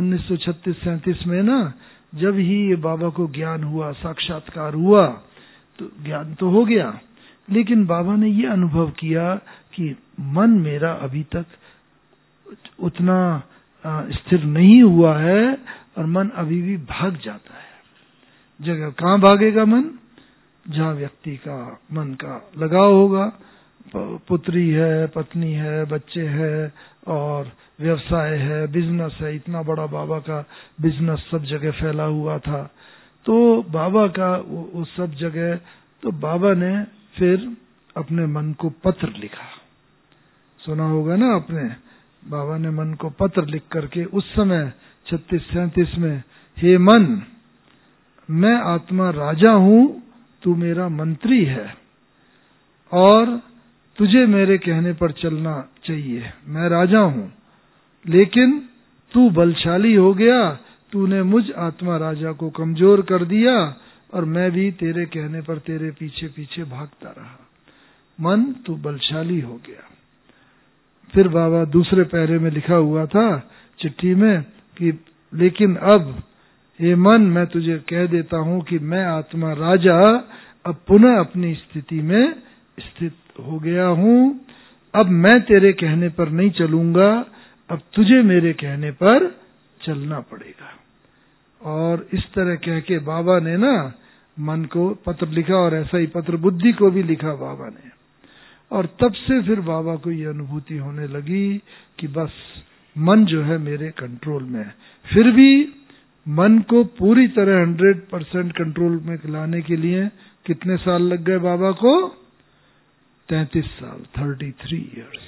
1936-37 में ना, जब ही ये बाबा को ज्ञान हुआ, साक्षात्कार हुआ, तो ज्ञान तो हो गया, लेकिन बाबा ने ये अनुभव किया कि मन मेरा अभी तक उतना स्थिर नहीं हुआ है और मन अभी भी भाग जाता है। जगह कहाँ भागेगा मन? जहाँ व्यक्ति का मन का लगाव होगा। पुत्री है, पत्नी है, बच्चे हैं और व्यवसाय है, बिजनेस है। इतना बड़ा बाबा का बिजनेस सब जगह फैला हुआ था, तो बाबा का वो सब जगह। तो बाबा ने फिर अपने मन को पत्र लिखा, सुना होगा ना आपने। बाबा ने मन को पत्र लिख करके उस समय 36-37 में, हे मन, मैं आत्मा राजा हूं, तू मेरा मंत्री है और तुझे मेरे कहने पर चलना चाहिए। मैं राजा हूं, लेकिन तू बलशाली हो गया, तूने मुझ आत्मा राजा को कमजोर कर दिया और मैं भी तेरे कहने पर तेरे पीछे पीछे भागता रहा। मन, तू बलशाली हो गया। फिर बाबा दूसरे पैरे में लिखा हुआ था चिट्ठी में कि लेकिन अब हे मन, मैं तुझे कह देता हूं कि मैं आत्मा राजा अब पुनः अपनी स्थिति में स्थित हो गया हूं। अब मैं तेरे कहने पर नहीं चलूंगा, अब तुझे मेरे कहने पर चलना पड़ेगा। और इस तरह कह के बाबा ने ना मन को पत्र लिखा, और ऐसा ही पत्र बुद्धि को भी लिखा बाबा ने। और तब से फिर बाबा को ये अनुभूति होने लगी कि बस मन जो है मेरे कंट्रोल में है। फिर भी मन को पूरी तरह 100% कंट्रोल में लाने के लिए कितने साल लग गए बाबा को? 33 साल, 33 इयर्स।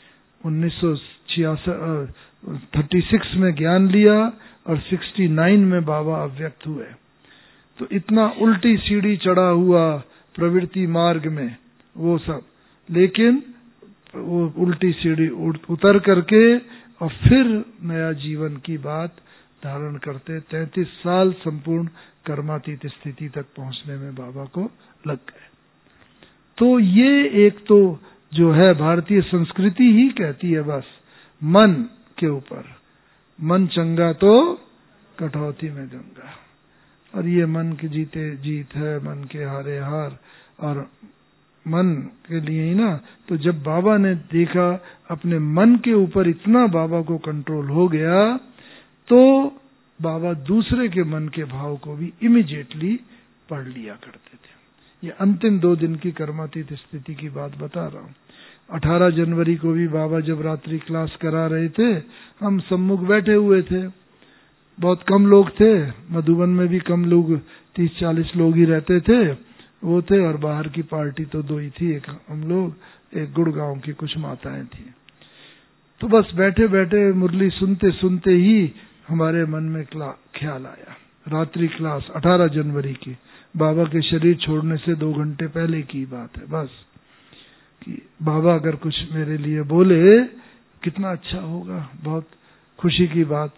1936 में ज्ञान लिया और 69 में बाबा अव्यक्त हुए। तो इतना उल्टी सीढ़ी चढ़ा हुआ प्रवृत्ति मार्ग में वो सब, लेकिन वो उल्टी सीढ़ी उतर करके और फिर नया जीवन की बात धारण करते 33 साल संपूर्ण कर्मातीत स्थिति तक पहुंचने में बाबा को लग गए। तो ये एक तो जो है भारतीय संस्कृति ही कहती है बस मन के ऊपर, मन चंगा तो कटौती में गंगा। और ये मन के जीते जीत है, मन के हारे हार। और मन के लिए ही ना, तो जब बाबा ने देखा अपने मन के ऊपर इतना बाबा को कंट्रोल हो गया, तो बाबा दूसरे के मन के भाव को भी इमीडिएटली पढ़ लिया करते थे। ये अंतिम 2 दिन की कर्मातीत स्थिति की बात बता रहा हूँ। 18 जनवरी को भी बाबा जब रात्रि क्लास करा रहे थे, हम सम्मुख बैठे हुए थे। बहुत कम लोग थे, मधुबन में भी कम लोग, 30-40 लोग ही रहते थे वो थे। और बाहर की पार्टी तो 2 ही थी, एक हम लोग, एक गुड़गांव की कुछ माताएं थी। तो बस बैठे बैठे मुरली सुनते सुनते ही हमारे मन में ख्याल आया। रात्रि क्लास 18 जनवरी की, बाबा के शरीर छोड़ने से 2 घंटे पहले की बात है बस, कि बाबा अगर कुछ मेरे लिए बोले कितना अच्छा होगा, बहुत खुशी की बात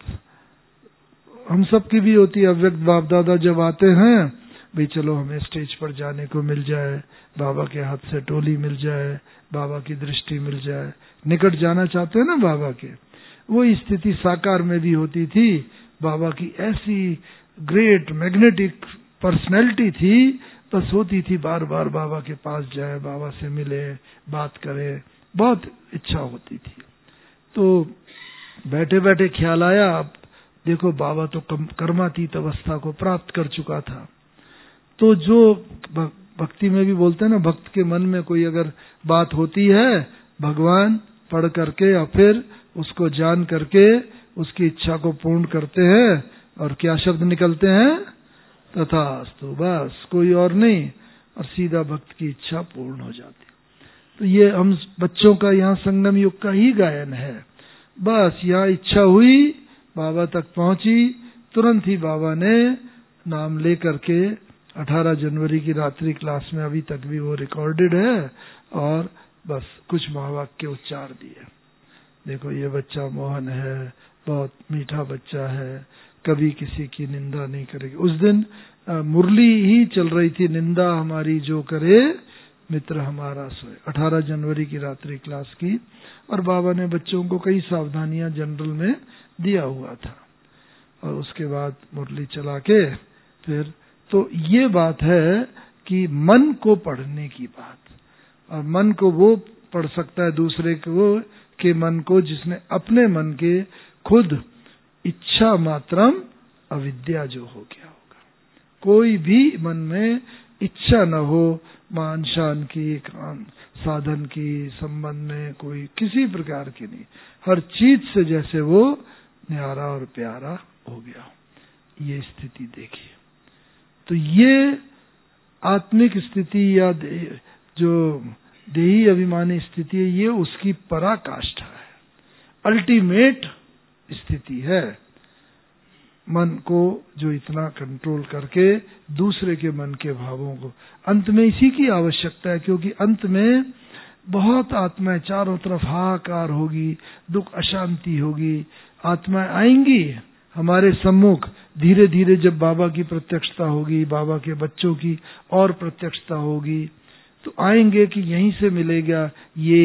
हम सब की भी होती है। अव्यक्त बाप दादा जब आते हैं, भाई चलो हमें स्टेज पर जाने को मिल जाए, बाबा के हाथ से टोली मिल जाए, बाबा की दृष्टि मिल जाए, निकट जाना चाहते हैं ना बाबा के। वो स्थिति साकार में भी होती थी। बाबा की ऐसी ग्रेट मैग्नेटिक पर्सनैलिटी थी, बस होती थी बार बार बाबा के पास जाए, बाबा से मिले, बात करे, बहुत इच्छा होती थी। तो बैठे बैठे ख्याल आया, अब देखो बाबा तो कर्मातीत अवस्था को प्राप्त कर चुका था। तो जो भक्ति में भी बोलते हैं ना, भक्त के मन में कोई अगर बात होती है, भगवान पढ़ करके और फिर उसको जान करके उसकी इच्छा को पूर्ण करते हैं। और क्या शब्द निकलते हैं? तथास्तु, बस कोई और नहीं, और सीधा भक्त की इच्छा पूर्ण हो जाती। तो ये हम बच्चों का यहाँ संगम युग का ही गायन है। बस यहाँ इच्छा हुई, बाबा तक पहुंची, तुरंत ही बाबा ने नाम ले करके 18 जनवरी की रात्रि क्लास में, अभी तक भी वो रिकॉर्डेड है, और बस कुछ महावाक्य उच्चार दिए। देखो ये बच्चा मोहन है, बहुत मीठा बच्चा है, कभी किसी की निंदा नहीं करेगी। उस दिन मुरली ही चल रही थी, निंदा हमारी जो करे मित्र हमारा सोए, 18 जनवरी की रात्रि क्लास की। और बाबा ने बच्चों को कई सावधानियां जनरल में दिया हुआ था। और उसके बाद मुरली चला के फिर, तो ये बात है कि मन को पढ़ने की बात, और मन को वो पढ़ सकता है दूसरे को के मन को, जिसने अपने मन के खुद इच्छा मात्रम अविद्या जो हो गया होगा। कोई भी मन में इच्छा न हो मान शान की, साधन की, संबंध में कोई किसी प्रकार की नहीं, हर चीज से जैसे वो न्यारा और प्यारा हो गया, ये स्थिति देखिए। तो ये आत्मिक स्थिति या जो देही अभिमानी स्थिति है, ये उसकी पराकाष्ठा है, अल्टीमेट स्थिति है। मन को जो इतना कंट्रोल करके दूसरे के मन के भावों को, अंत में इसी की आवश्यकता है, क्योंकि अंत में बहुत आत्माएं चारों तरफ हाहाकार होगी, दुख अशांति होगी, आत्माएं आएंगी हमारे सम्मुख। धीरे धीरे जब बाबा की प्रत्यक्षता होगी, बाबा के बच्चों की और प्रत्यक्षता होगी, तो आएंगे कि यहीं से मिलेगा, ये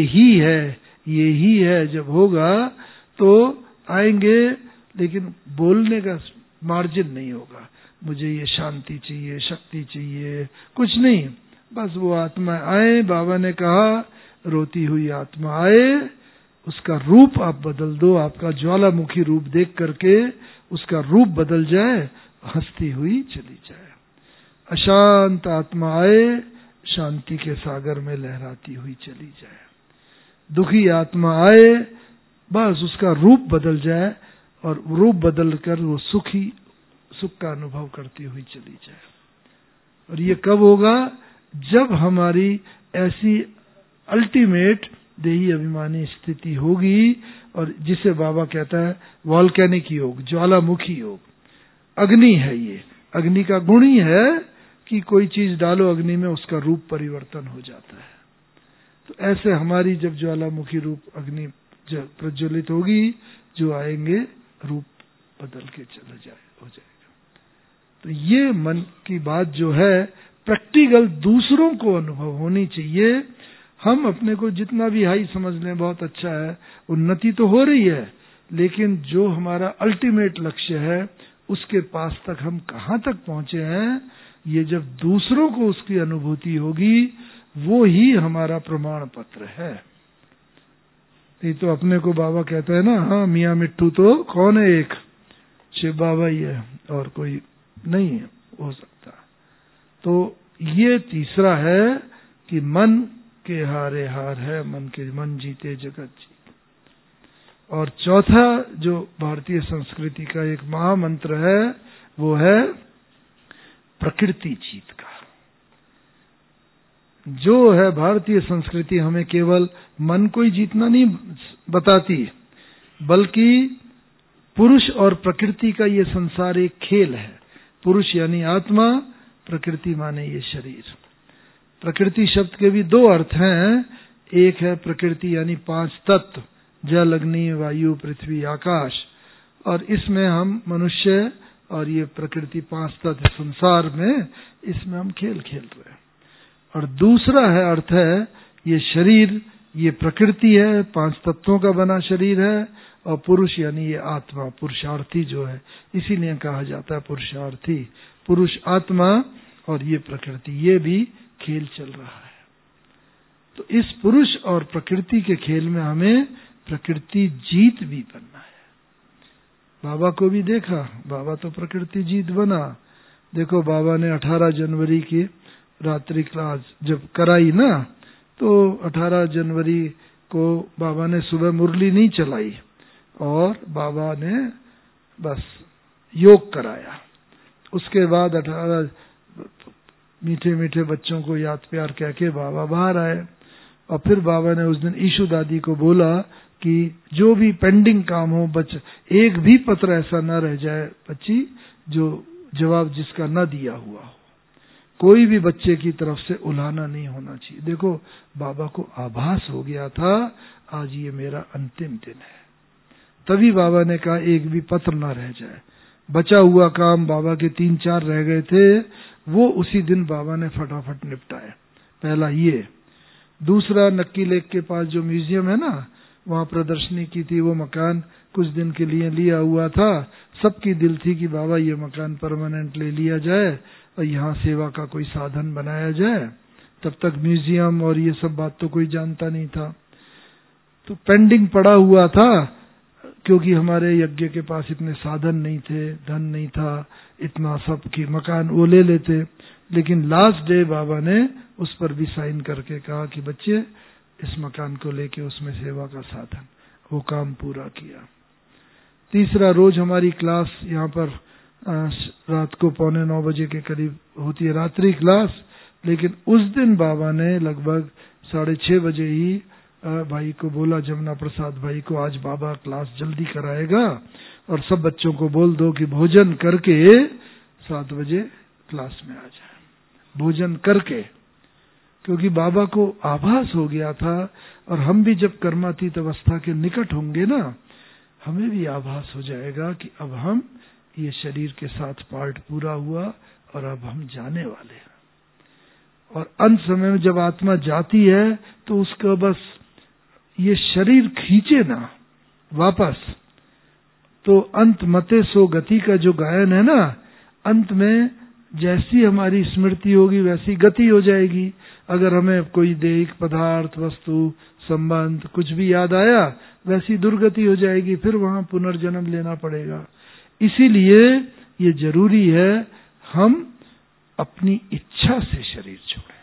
ही है। जब होगा तो आएंगे, लेकिन बोलने का मार्जिन नहीं होगा, मुझे ये शांति चाहिए, शक्ति चाहिए, कुछ नहीं। बस वो आत्मा आए, बाबा ने कहा रोती हुई आत्मा आए, उसका रूप आप बदल दो, आपका ज्वालामुखी रूप देख करके उसका रूप बदल जाए, हंसती हुई चली जाए। अशांत आत्मा आए, शांति के सागर में लहराती हुई चली जाए। दुखी आत्मा आए, बस उसका रूप बदल जाए और रूप बदल कर वो सुख का अनुभव करती हुई चली जाए। और ये कब होगा? जब हमारी ऐसी अल्टीमेट देही अभिमानी स्थिति होगी, और जिसे बाबा कहता है वॉल्केनिक योग, ज्वालामुखी योग। अग्नि है ये, अग्नि का गुण ही है कि कोई चीज डालो अग्नि में, उसका रूप परिवर्तन हो जाता है। तो ऐसे हमारी जब ज्वालामुखी रूप अग्नि जब प्रज्वलित होगी, जो आएंगे रूप बदल के चला हो जाएगा। तो ये मन की बात जो है प्रैक्टिकल दूसरों को अनुभव होनी चाहिए। हम अपने को जितना भी हाई समझ लें बहुत अच्छा है, उन्नति तो हो रही है, लेकिन जो हमारा अल्टीमेट लक्ष्य है उसके पास तक हम कहाँ तक पहुंचे हैं, ये जब दूसरों को उसकी अनुभूति होगी, वो ही हमारा प्रमाण पत्र है। ये तो अपने को बाबा कहता है ना, हाँ मियाँ मिट्टू तो कौन है, एक शिव बाबा ही है और कोई नहीं हो सकता। तो ये तीसरा है कि मन के हारे हार है, मन जीते जगत जीत। और चौथा जो भारतीय संस्कृति का एक महामंत्र है, वो है प्रकृति जीत का। जो है भारतीय संस्कृति हमें केवल मन को ही जीतना नहीं बताती, बल्कि पुरुष और प्रकृति का ये संसार एक खेल है। पुरुष यानी आत्मा, प्रकृति माने ये शरीर। प्रकृति शब्द के भी दो अर्थ हैं। एक है प्रकृति यानी 5 तत्व, जल, अग्नि, वायु, पृथ्वी, आकाश, और इसमें हम मनुष्य और ये प्रकृति 5 तत्व संसार में, इसमें हम खेल खेल रहे हैं। और दूसरा है अर्थ है ये शरीर, ये प्रकृति है, 5 तत्वों का बना शरीर है, और पुरुष यानी ये आत्मा, पुरुषार्थी जो है, इसीलिए कहा जाता है पुरुषार्थी। पुरुष आत्मा और ये प्रकृति, ये भी खेल चल रहा है। तो इस पुरुष और प्रकृति के खेल में हमें प्रकृति जीत भी बनना है। बाबा को भी देखा, बाबा तो प्रकृति जीत बना। देखो बाबा ने 18 जनवरी की रात्रि क्लास जब कराई ना, तो 18 जनवरी को बाबा ने सुबह मुरली नहीं चलाई और बाबा ने बस योग कराया। उसके बाद 18 मीठे मीठे बच्चों को याद प्यार कह के बाबा बाहर आए। और फिर बाबा ने उस दिन ईशु दादी को बोला कि जो भी पेंडिंग काम हो, एक भी पत्र ऐसा न रह जाए बच्ची जो जवाब जिसका न दिया हुआ हो। कोई भी बच्चे की तरफ से उलाहना नहीं होना चाहिए। देखो बाबा को आभास हो गया था आज ये मेरा अंतिम दिन है, तभी बाबा ने कहा एक भी पत्र न रह जाए। बचा हुआ काम बाबा के 3-4 रह गए थे, वो उसी दिन बाबा ने फटाफट निपटाए। पहला ये। दूसरा, नक्की लेक के पास जो म्यूजियम है ना, वहां प्रदर्शनी की थी, वो मकान कुछ दिन के लिए लिया हुआ था। सबकी दिल थी कि बाबा ये मकान परमानेंट ले लिया जाए और यहाँ सेवा का कोई साधन बनाया जाए। तब तक म्यूजियम और ये सब बात तो कोई जानता नहीं था। तो पेंडिंग पड़ा हुआ था, क्योंकि हमारे यज्ञ के पास इतने साधन नहीं थे, धन नहीं था, इतना सब की मकान वो ले लेते। लेकिन लास्ट डे बाबा ने उस पर भी साइन करके कहा कि बच्चे इस मकान को लेके उसमें सेवा का साधन, वो काम पूरा किया। तीसरा रोज हमारी क्लास यहाँ पर रात को 8:45 बजे के करीब होती है, रात्रि क्लास। लेकिन उस दिन बाबा ने लगभग 6:30 बजे ही भाई को बोला, जमुना प्रसाद भाई को, आज बाबा क्लास जल्दी कराएगा और सब बच्चों को बोल दो कि भोजन करके 7 बजे क्लास में आ जाए। भोजन करके, क्योंकि बाबा को आभास हो गया था, और हम भी जब कर्मातीत अवस्था के निकट होंगे ना, हमें भी आभास हो जाएगा कि अब हम ये शरीर के साथ पार्ट पूरा हुआ और अब हम जाने वाले हैं। और अंत समय में जब आत्मा जाती है तो उसका बस ये शरीर खींचे ना वापस, तो अंत मते सो गति का जो गायन है ना, अंत में जैसी हमारी स्मृति होगी वैसी गति हो जाएगी। अगर हमें कोई देहिक पदार्थ, वस्तु, संबंध कुछ भी याद आया, वैसी दुर्गति हो जाएगी, फिर वहां पुनर्जन्म लेना पड़ेगा। इसीलिए ये जरूरी है हम अपनी इच्छा से शरीर छोड़ें।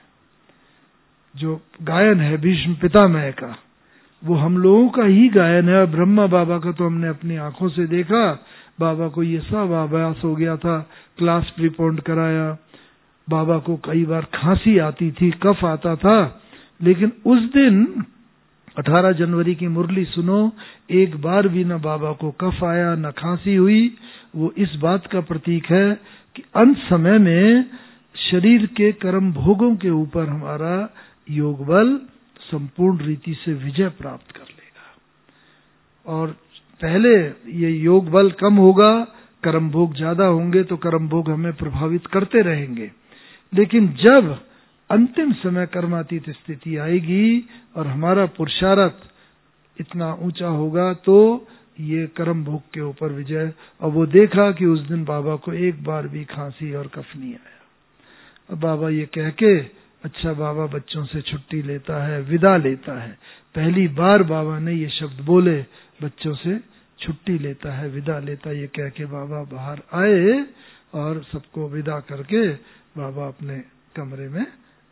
जो गायन है भीष्म पितामह का, वो हम लोगों का ही गायन है। ब्रह्मा बाबा का तो हमने अपनी आंखों से देखा, बाबा को ये सब आभास हो गया था, क्लास प्रीपोन्ड कराया। बाबा को कई बार खांसी आती थी, कफ आता था, लेकिन उस दिन 18 जनवरी की मुरली सुनो, एक बार भी न बाबा को कफ आया न खांसी हुई। वो इस बात का प्रतीक है कि अंत समय में शरीर के कर्म भोगों के ऊपर हमारा योग बल संपूर्ण रीति से विजय प्राप्त कर लेगा। और पहले ये योग बल कम होगा, कर्म भोग ज्यादा होंगे, तो कर्म भोग हमें प्रभावित करते रहेंगे। लेकिन जब अंतिम समय कर्मातीत स्थिति आएगी और हमारा पुरुषार्थ इतना ऊंचा होगा, तो ये कर्म भोग के ऊपर विजय। और वो देखा कि उस दिन बाबा को एक बार भी खांसी और कफ नहीं आया। अब बाबा ये कह के, अच्छा बाबा बच्चों से छुट्टी लेता है, विदा लेता है। पहली बार बाबा ने ये शब्द बोले, बच्चों से छुट्टी लेता है, विदा लेता है। ये कह के बाबा बाहर आए और सबको विदा करके बाबा अपने कमरे में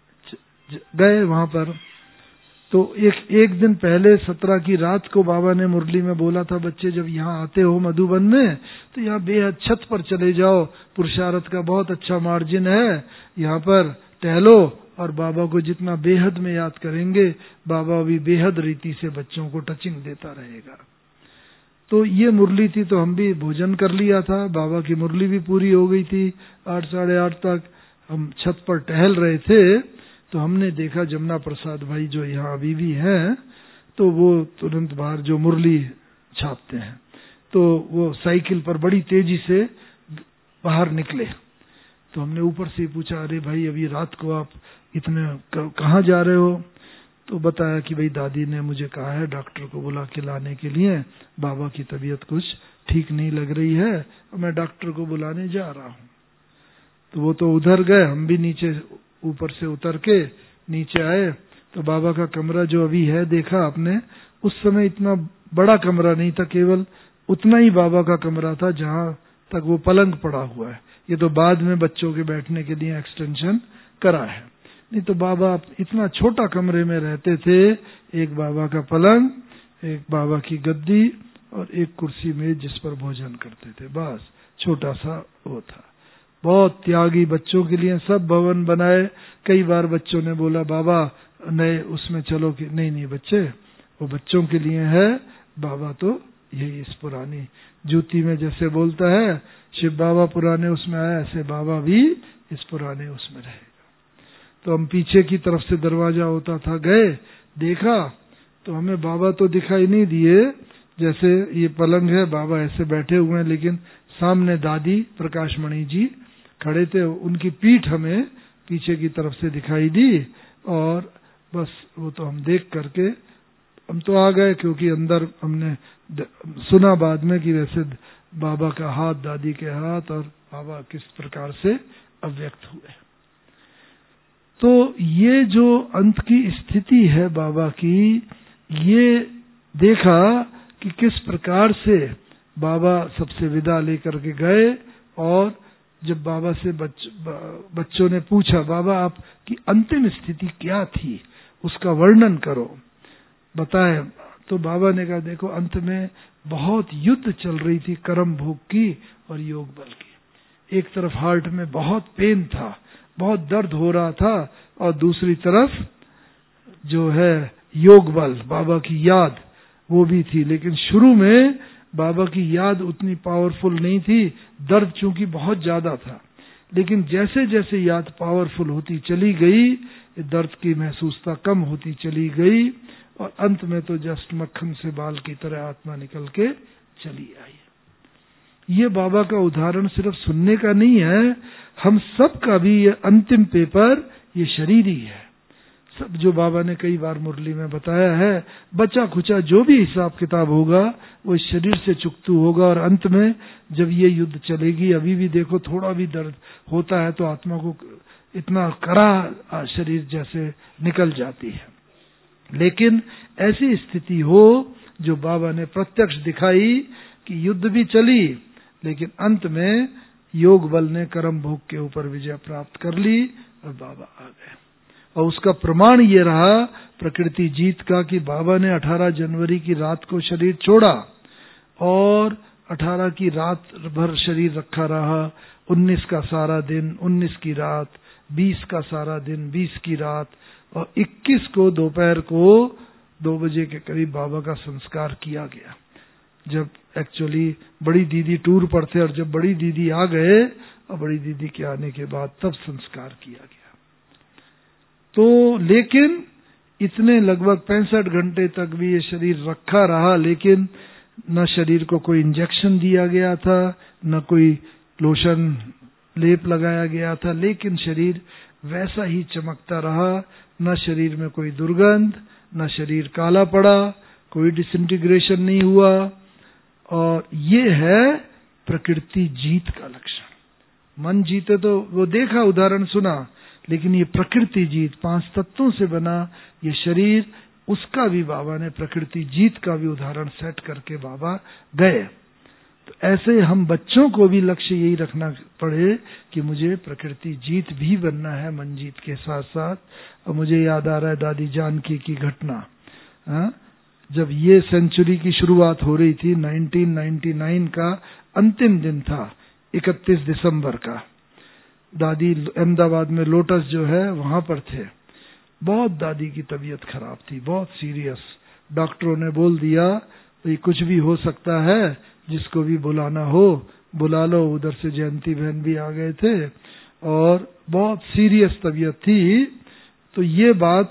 गए। वहां पर तो एक दिन पहले 17 की रात को बाबा ने मुरली में बोला था, बच्चे जब यहाँ आते हो मधुबन में तो यहाँ बेहद छत पर चले जाओ, पुरुषार्थ का बहुत अच्छा मार्जिन है, यहाँ पर टहलो और बाबा को जितना बेहद में याद करेंगे, बाबा भी बेहद रीति से बच्चों को टचिंग देता रहेगा। तो ये मुरली थी, तो हम भी भोजन कर लिया था, बाबा की मुरली भी पूरी हो गई थी। 8 साढ़े 8 तक हम छत पर टहल रहे थे, तो हमने देखा जमुना प्रसाद भाई जो यहाँ अभी भी हैं, तो वो तुरंत बाहर जो मुरली छापते हैं, तो वो साइकिल पर बड़ी तेजी से बाहर निकले। तो हमने ऊपर से पूछा, अरे भाई अभी रात को आप इतने कहाँ जा रहे हो? तो बताया कि भाई दादी ने मुझे कहा है डॉक्टर को बुला के लाने के लिए, बाबा की तबीयत कुछ ठीक नहीं लग रही है, मैं डॉक्टर को बुलाने जा रहा हूँ। तो वो तो उधर गए, हम भी नीचे ऊपर से उतर के नीचे आए। तो बाबा का कमरा जो अभी है देखा आपने, उस समय इतना बड़ा कमरा नहीं था, केवल उतना ही बाबा का कमरा था जहां तक वो पलंग पड़ा हुआ है। ये तो बाद में बच्चों के बैठने के लिए एक्सटेंशन करा है, नहीं तो बाबा इतना छोटा कमरे में रहते थे। एक बाबा का पलंग, एक बाबा की गद्दी और एक कुर्सी मेज जिस पर भोजन करते थे, बस छोटा सा वो था। बहुत त्यागी, बच्चों के लिए सब भवन बनाए। कई बार बच्चों ने बोला बाबा नए उसमें चलो, कि नहीं बच्चे वो बच्चों के लिए है, बाबा तो यही इस पुरानी जूती में जैसे बोलता है शिव बाबा पुराने उसमें आया, ऐसे बाबा भी इस पुराने उसमें रहेगा। तो हम पीछे की तरफ से दरवाजा होता था, गए देखा तो हमें बाबा तो दिखाई नहीं दिए, जैसे ये पलंग है बाबा ऐसे बैठे हुए हैं, लेकिन सामने दादी प्रकाशमणि जी खड़े थे, उनकी पीठ हमें पीछे की तरफ से दिखाई दी। और बस वो तो हम देख करके हम तो आ गए, क्योंकि अंदर हमने सुना बाद में कि वैसे बाबा का हाथ दादी के हाथ और बाबा किस प्रकार से अव्यक्त हुए। तो ये जो अंत की स्थिति है बाबा की, ये देखा कि किस प्रकार से बाबा सबसे विदा लेकर के गए, और जब बाबा से बच्चों ने पूछा, बाबा आपकी अंतिम स्थिति क्या थी, उसका वर्णन करो, बताए, तो बाबा ने कहा देखो अंत में बहुत युद्ध चल रही थी कर्म भोग की और योग बल की। एक तरफ हार्ट में बहुत पेन था, बहुत दर्द हो रहा था, और दूसरी तरफ जो है योग बल, बाबा की याद वो भी थी। लेकिन शुरू में बाबा की याद उतनी पावरफुल नहीं थी, दर्द चूंकि बहुत ज्यादा था। लेकिन जैसे जैसे याद पावरफुल होती चली गई, दर्द की महसूसता कम होती चली गई, और अंत में तो जस्ट मक्खन से बाल की तरह आत्मा निकल के चली आई। ये बाबा का उदाहरण सिर्फ सुनने का नहीं है, हम सब का भी ये अंतिम पेपर ये शरीर ही है। सब जो बाबा ने कई बार मुरली में बताया है, बचा खुचा जो भी हिसाब किताब होगा वो इस शरीर से चुकतू होगा, और अंत में जब ये युद्ध चलेगी, अभी भी देखो थोड़ा भी दर्द होता है तो आत्मा को इतना कड़ा शरीर जैसे निकल जाती है। लेकिन ऐसी स्थिति हो जो बाबा ने प्रत्यक्ष दिखाई कि युद्ध भी चली, लेकिन अंत में योग बल ने कर्म भोग के ऊपर विजय प्राप्त कर ली और बाबा आ गए। और उसका प्रमाण ये रहा प्रकृति जीत का कि बाबा ने 18 जनवरी की रात को शरीर छोड़ा, और 18 की रात भर शरीर रखा रहा, 19 का सारा दिन, 19 की रात, 20 का सारा दिन, 20 की रात, और 21 को दोपहर को 2 बजे के करीब बाबा का संस्कार किया गया। जब एक्चुअली बड़ी दीदी टूर पर थे, और जब बड़ी दीदी आ गए और बड़ी दीदी के आने के बाद तब संस्कार किया गया। तो लेकिन इतने लगभग 65 घंटे तक भी ये शरीर रखा रहा, लेकिन न शरीर को कोई इंजेक्शन दिया गया था, न कोई लोशन लेप लगाया गया था, लेकिन शरीर वैसा ही चमकता रहा। न शरीर में कोई दुर्गंध, न शरीर काला पड़ा, कोई डिसइंटीग्रेशन नहीं हुआ। और ये है प्रकृति जीत का लक्षण। मन जीते तो वो देखा, उदाहरण सुना, लेकिन ये प्रकृति जीत, 5 तत्वों से बना ये शरीर, उसका भी बाबा ने प्रकृति जीत का भी उदाहरण सेट करके बाबा गए। तो ऐसे हम बच्चों को भी लक्ष्य यही रखना पड़े कि मुझे प्रकृति जीत भी बनना है मन जीत के साथ साथ। और मुझे याद आ रहा है दादी जानकी की घटना, जब ये सेंचुरी की शुरुआत हो रही थी, 1999 का अंतिम दिन था, 31 दिसंबर का। दादी अहमदाबाद में लोटस जो है वहां पर थे। बहुत दादी की तबीयत खराब थी, बहुत सीरियस। डॉक्टरों ने बोल दिया तो ये कुछ भी हो सकता है, जिसको भी बुलाना हो बुला लो। उधर से जयंती बहन भी आ गए थे, और बहुत सीरियस तबीयत थी। तो ये बात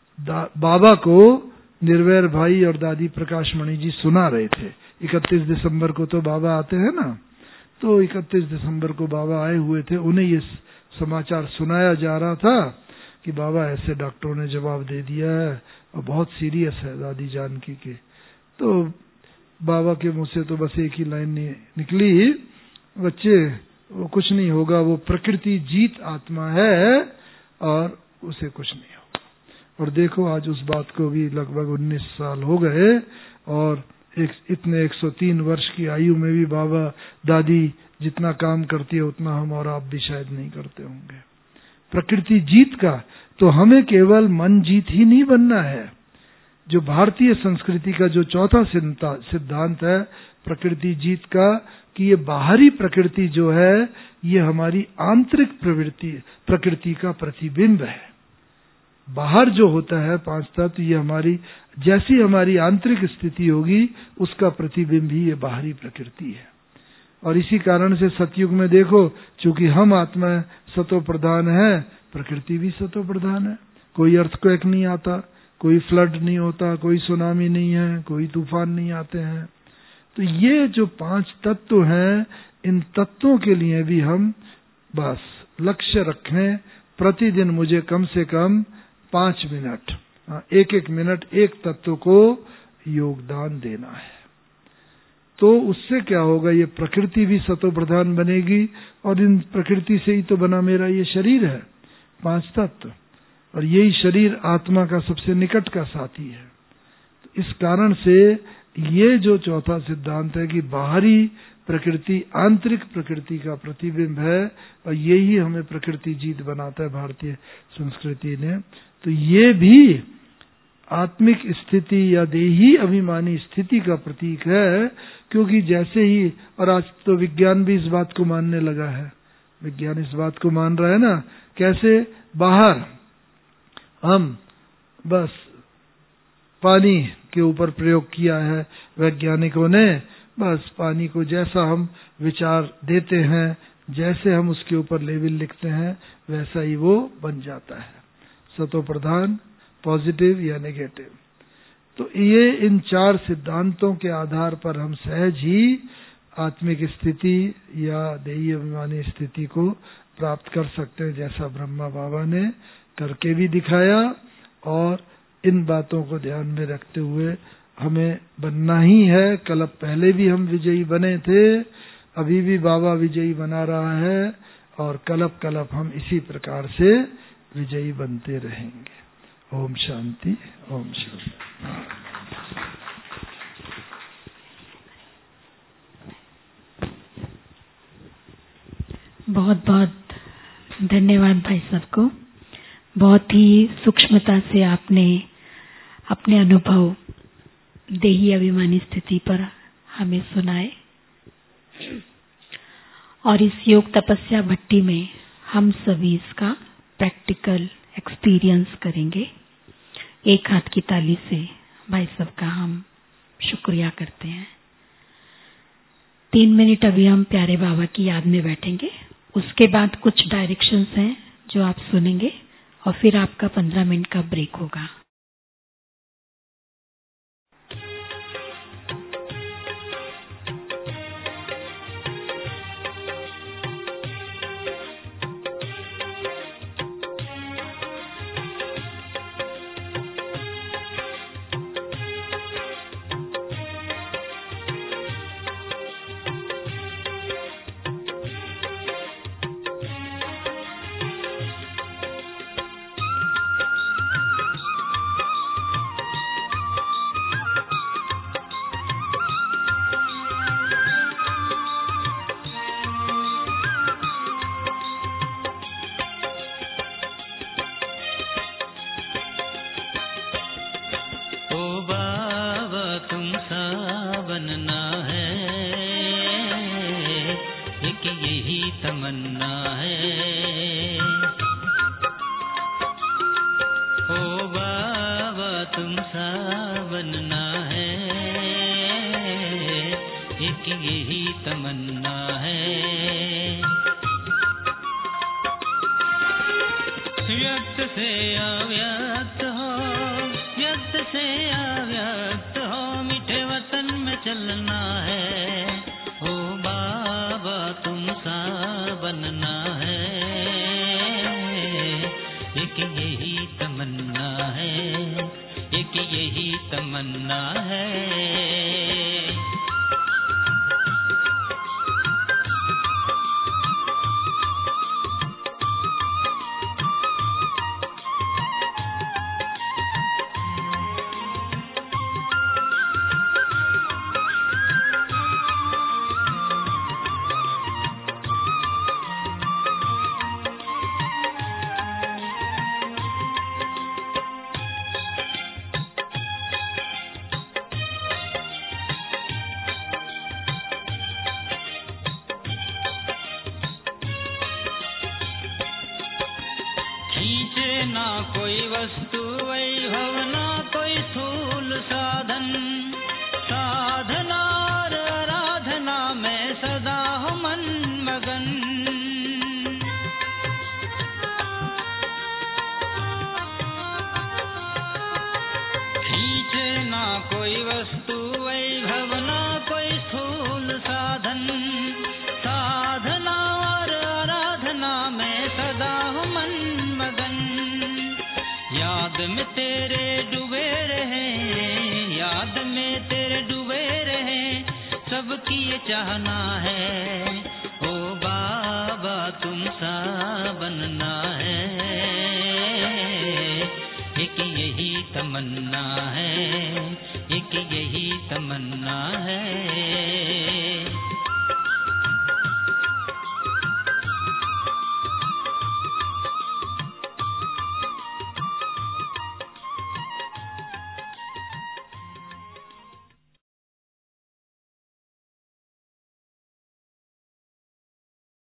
बाबा को निर्वैर भाई और दादी प्रकाशमणि जी सुना रहे थे। 31 दिसंबर को तो बाबा आते हैं ना, तो 31 दिसंबर को बाबा आए हुए थे, उन्हें ये समाचार सुनाया जा रहा था कि बाबा ऐसे डॉक्टरों ने जवाब दे दिया है और बहुत सीरियस है दादी जानकी के। तो बाबा के मुंह से तो बस एक ही लाइन निकली, बच्चे वो कुछ नहीं होगा, वो प्रकृति जीत आत्मा है और उसे कुछ नहीं होगा। और देखो आज उस बात को भी लगभग 19 साल हो गए, और इतने 103 वर्ष की आयु में भी बाबा दादी जितना काम करती है उतना हम और आप भी शायद नहीं करते होंगे। प्रकृति जीत का तो हमें केवल मन जीत ही नहीं बनना है। जो भारतीय संस्कृति का जो चौथा सिद्धांत है प्रकृति जीत का, कि ये बाहरी प्रकृति जो है ये हमारी आंतरिक प्रकृति का प्रतिबिंब है। बाहर जो होता है 5 तत्व, ये हमारी जैसी हमारी आंतरिक स्थिति होगी उसका प्रतिबिंब ही ये बाहरी प्रकृति है। और इसी कारण से सतयुग में देखो, चूंकि हम आत्मा सतो प्रधान है, प्रकृति भी सतो प्रधान है। कोई अर्थक्वेक नहीं आता, कोई फ्लड नहीं होता, कोई सुनामी नहीं है, कोई तूफान नहीं आते हैं। तो ये जो 5 तत्व हैं, इन तत्वों के लिए भी हम बस लक्ष्य रखें, प्रतिदिन मुझे कम से कम 5 मिनट, 1-1 मिनट एक तत्व को योगदान देना है। तो उससे क्या होगा, ये प्रकृति भी सतो प्रधान बनेगी, और इन प्रकृति से ही तो बना मेरा ये शरीर है 5 तत्व, और यही शरीर आत्मा का सबसे निकट का साथी है। इस कारण से ये जो चौथा सिद्धांत है कि बाहरी प्रकृति आंतरिक प्रकृति का प्रतिबिंब है और यही हमें प्रकृति जीत बनाता है भारतीय संस्कृति ने, तो ये भी आत्मिक स्थिति या देही अभिमानी स्थिति का प्रतीक है। क्योंकि जैसे ही, और आज तो विज्ञान भी इस बात को मानने लगा है, विज्ञान इस बात को मान रहा है ना, कैसे बाहर हम बस पानी के ऊपर प्रयोग किया है वैज्ञानिकों ने, बस पानी को जैसा हम विचार देते हैं, जैसे हम उसके ऊपर लेबल लिखते हैं, वैसा ही वो बन जाता है, सतो प्रधान, पॉजिटिव या नेगेटिव। तो ये इन 4 सिद्धांतों के आधार पर हम सहज ही आत्मिक स्थिति या देही अभिमानी स्थिति को प्राप्त कर सकते हैं, जैसा ब्रह्मा बाबा ने करके भी दिखाया। और इन बातों को ध्यान में रखते हुए हमें बनना ही है। कल पहले भी हम विजयी बने थे, अभी भी बाबा विजयी बना रहा है, और कलप हम इसी प्रकार से विजयी बनते रहेंगे। ओम शांति, ओम शांति। बहुत बहुत धन्यवाद भाई सबको। बहुत ही सूक्ष्मता से आपने अपने अनुभव देही अभिमानी स्थिति पर हमें सुनाए, और इस योग तपस्या भट्टी में हम सभी इसका प्रैक्टिकल एक्सपीरियंस करेंगे। एक हाथ की ताली से भाई सबका हम शुक्रिया करते हैं। 3 मिनट अभी हम प्यारे बाबा की याद में बैठेंगे, उसके बाद कुछ डायरेक्शंस हैं जो आप सुनेंगे, और फिर आपका 15 मिनट का ब्रेक होगा। तमन्ना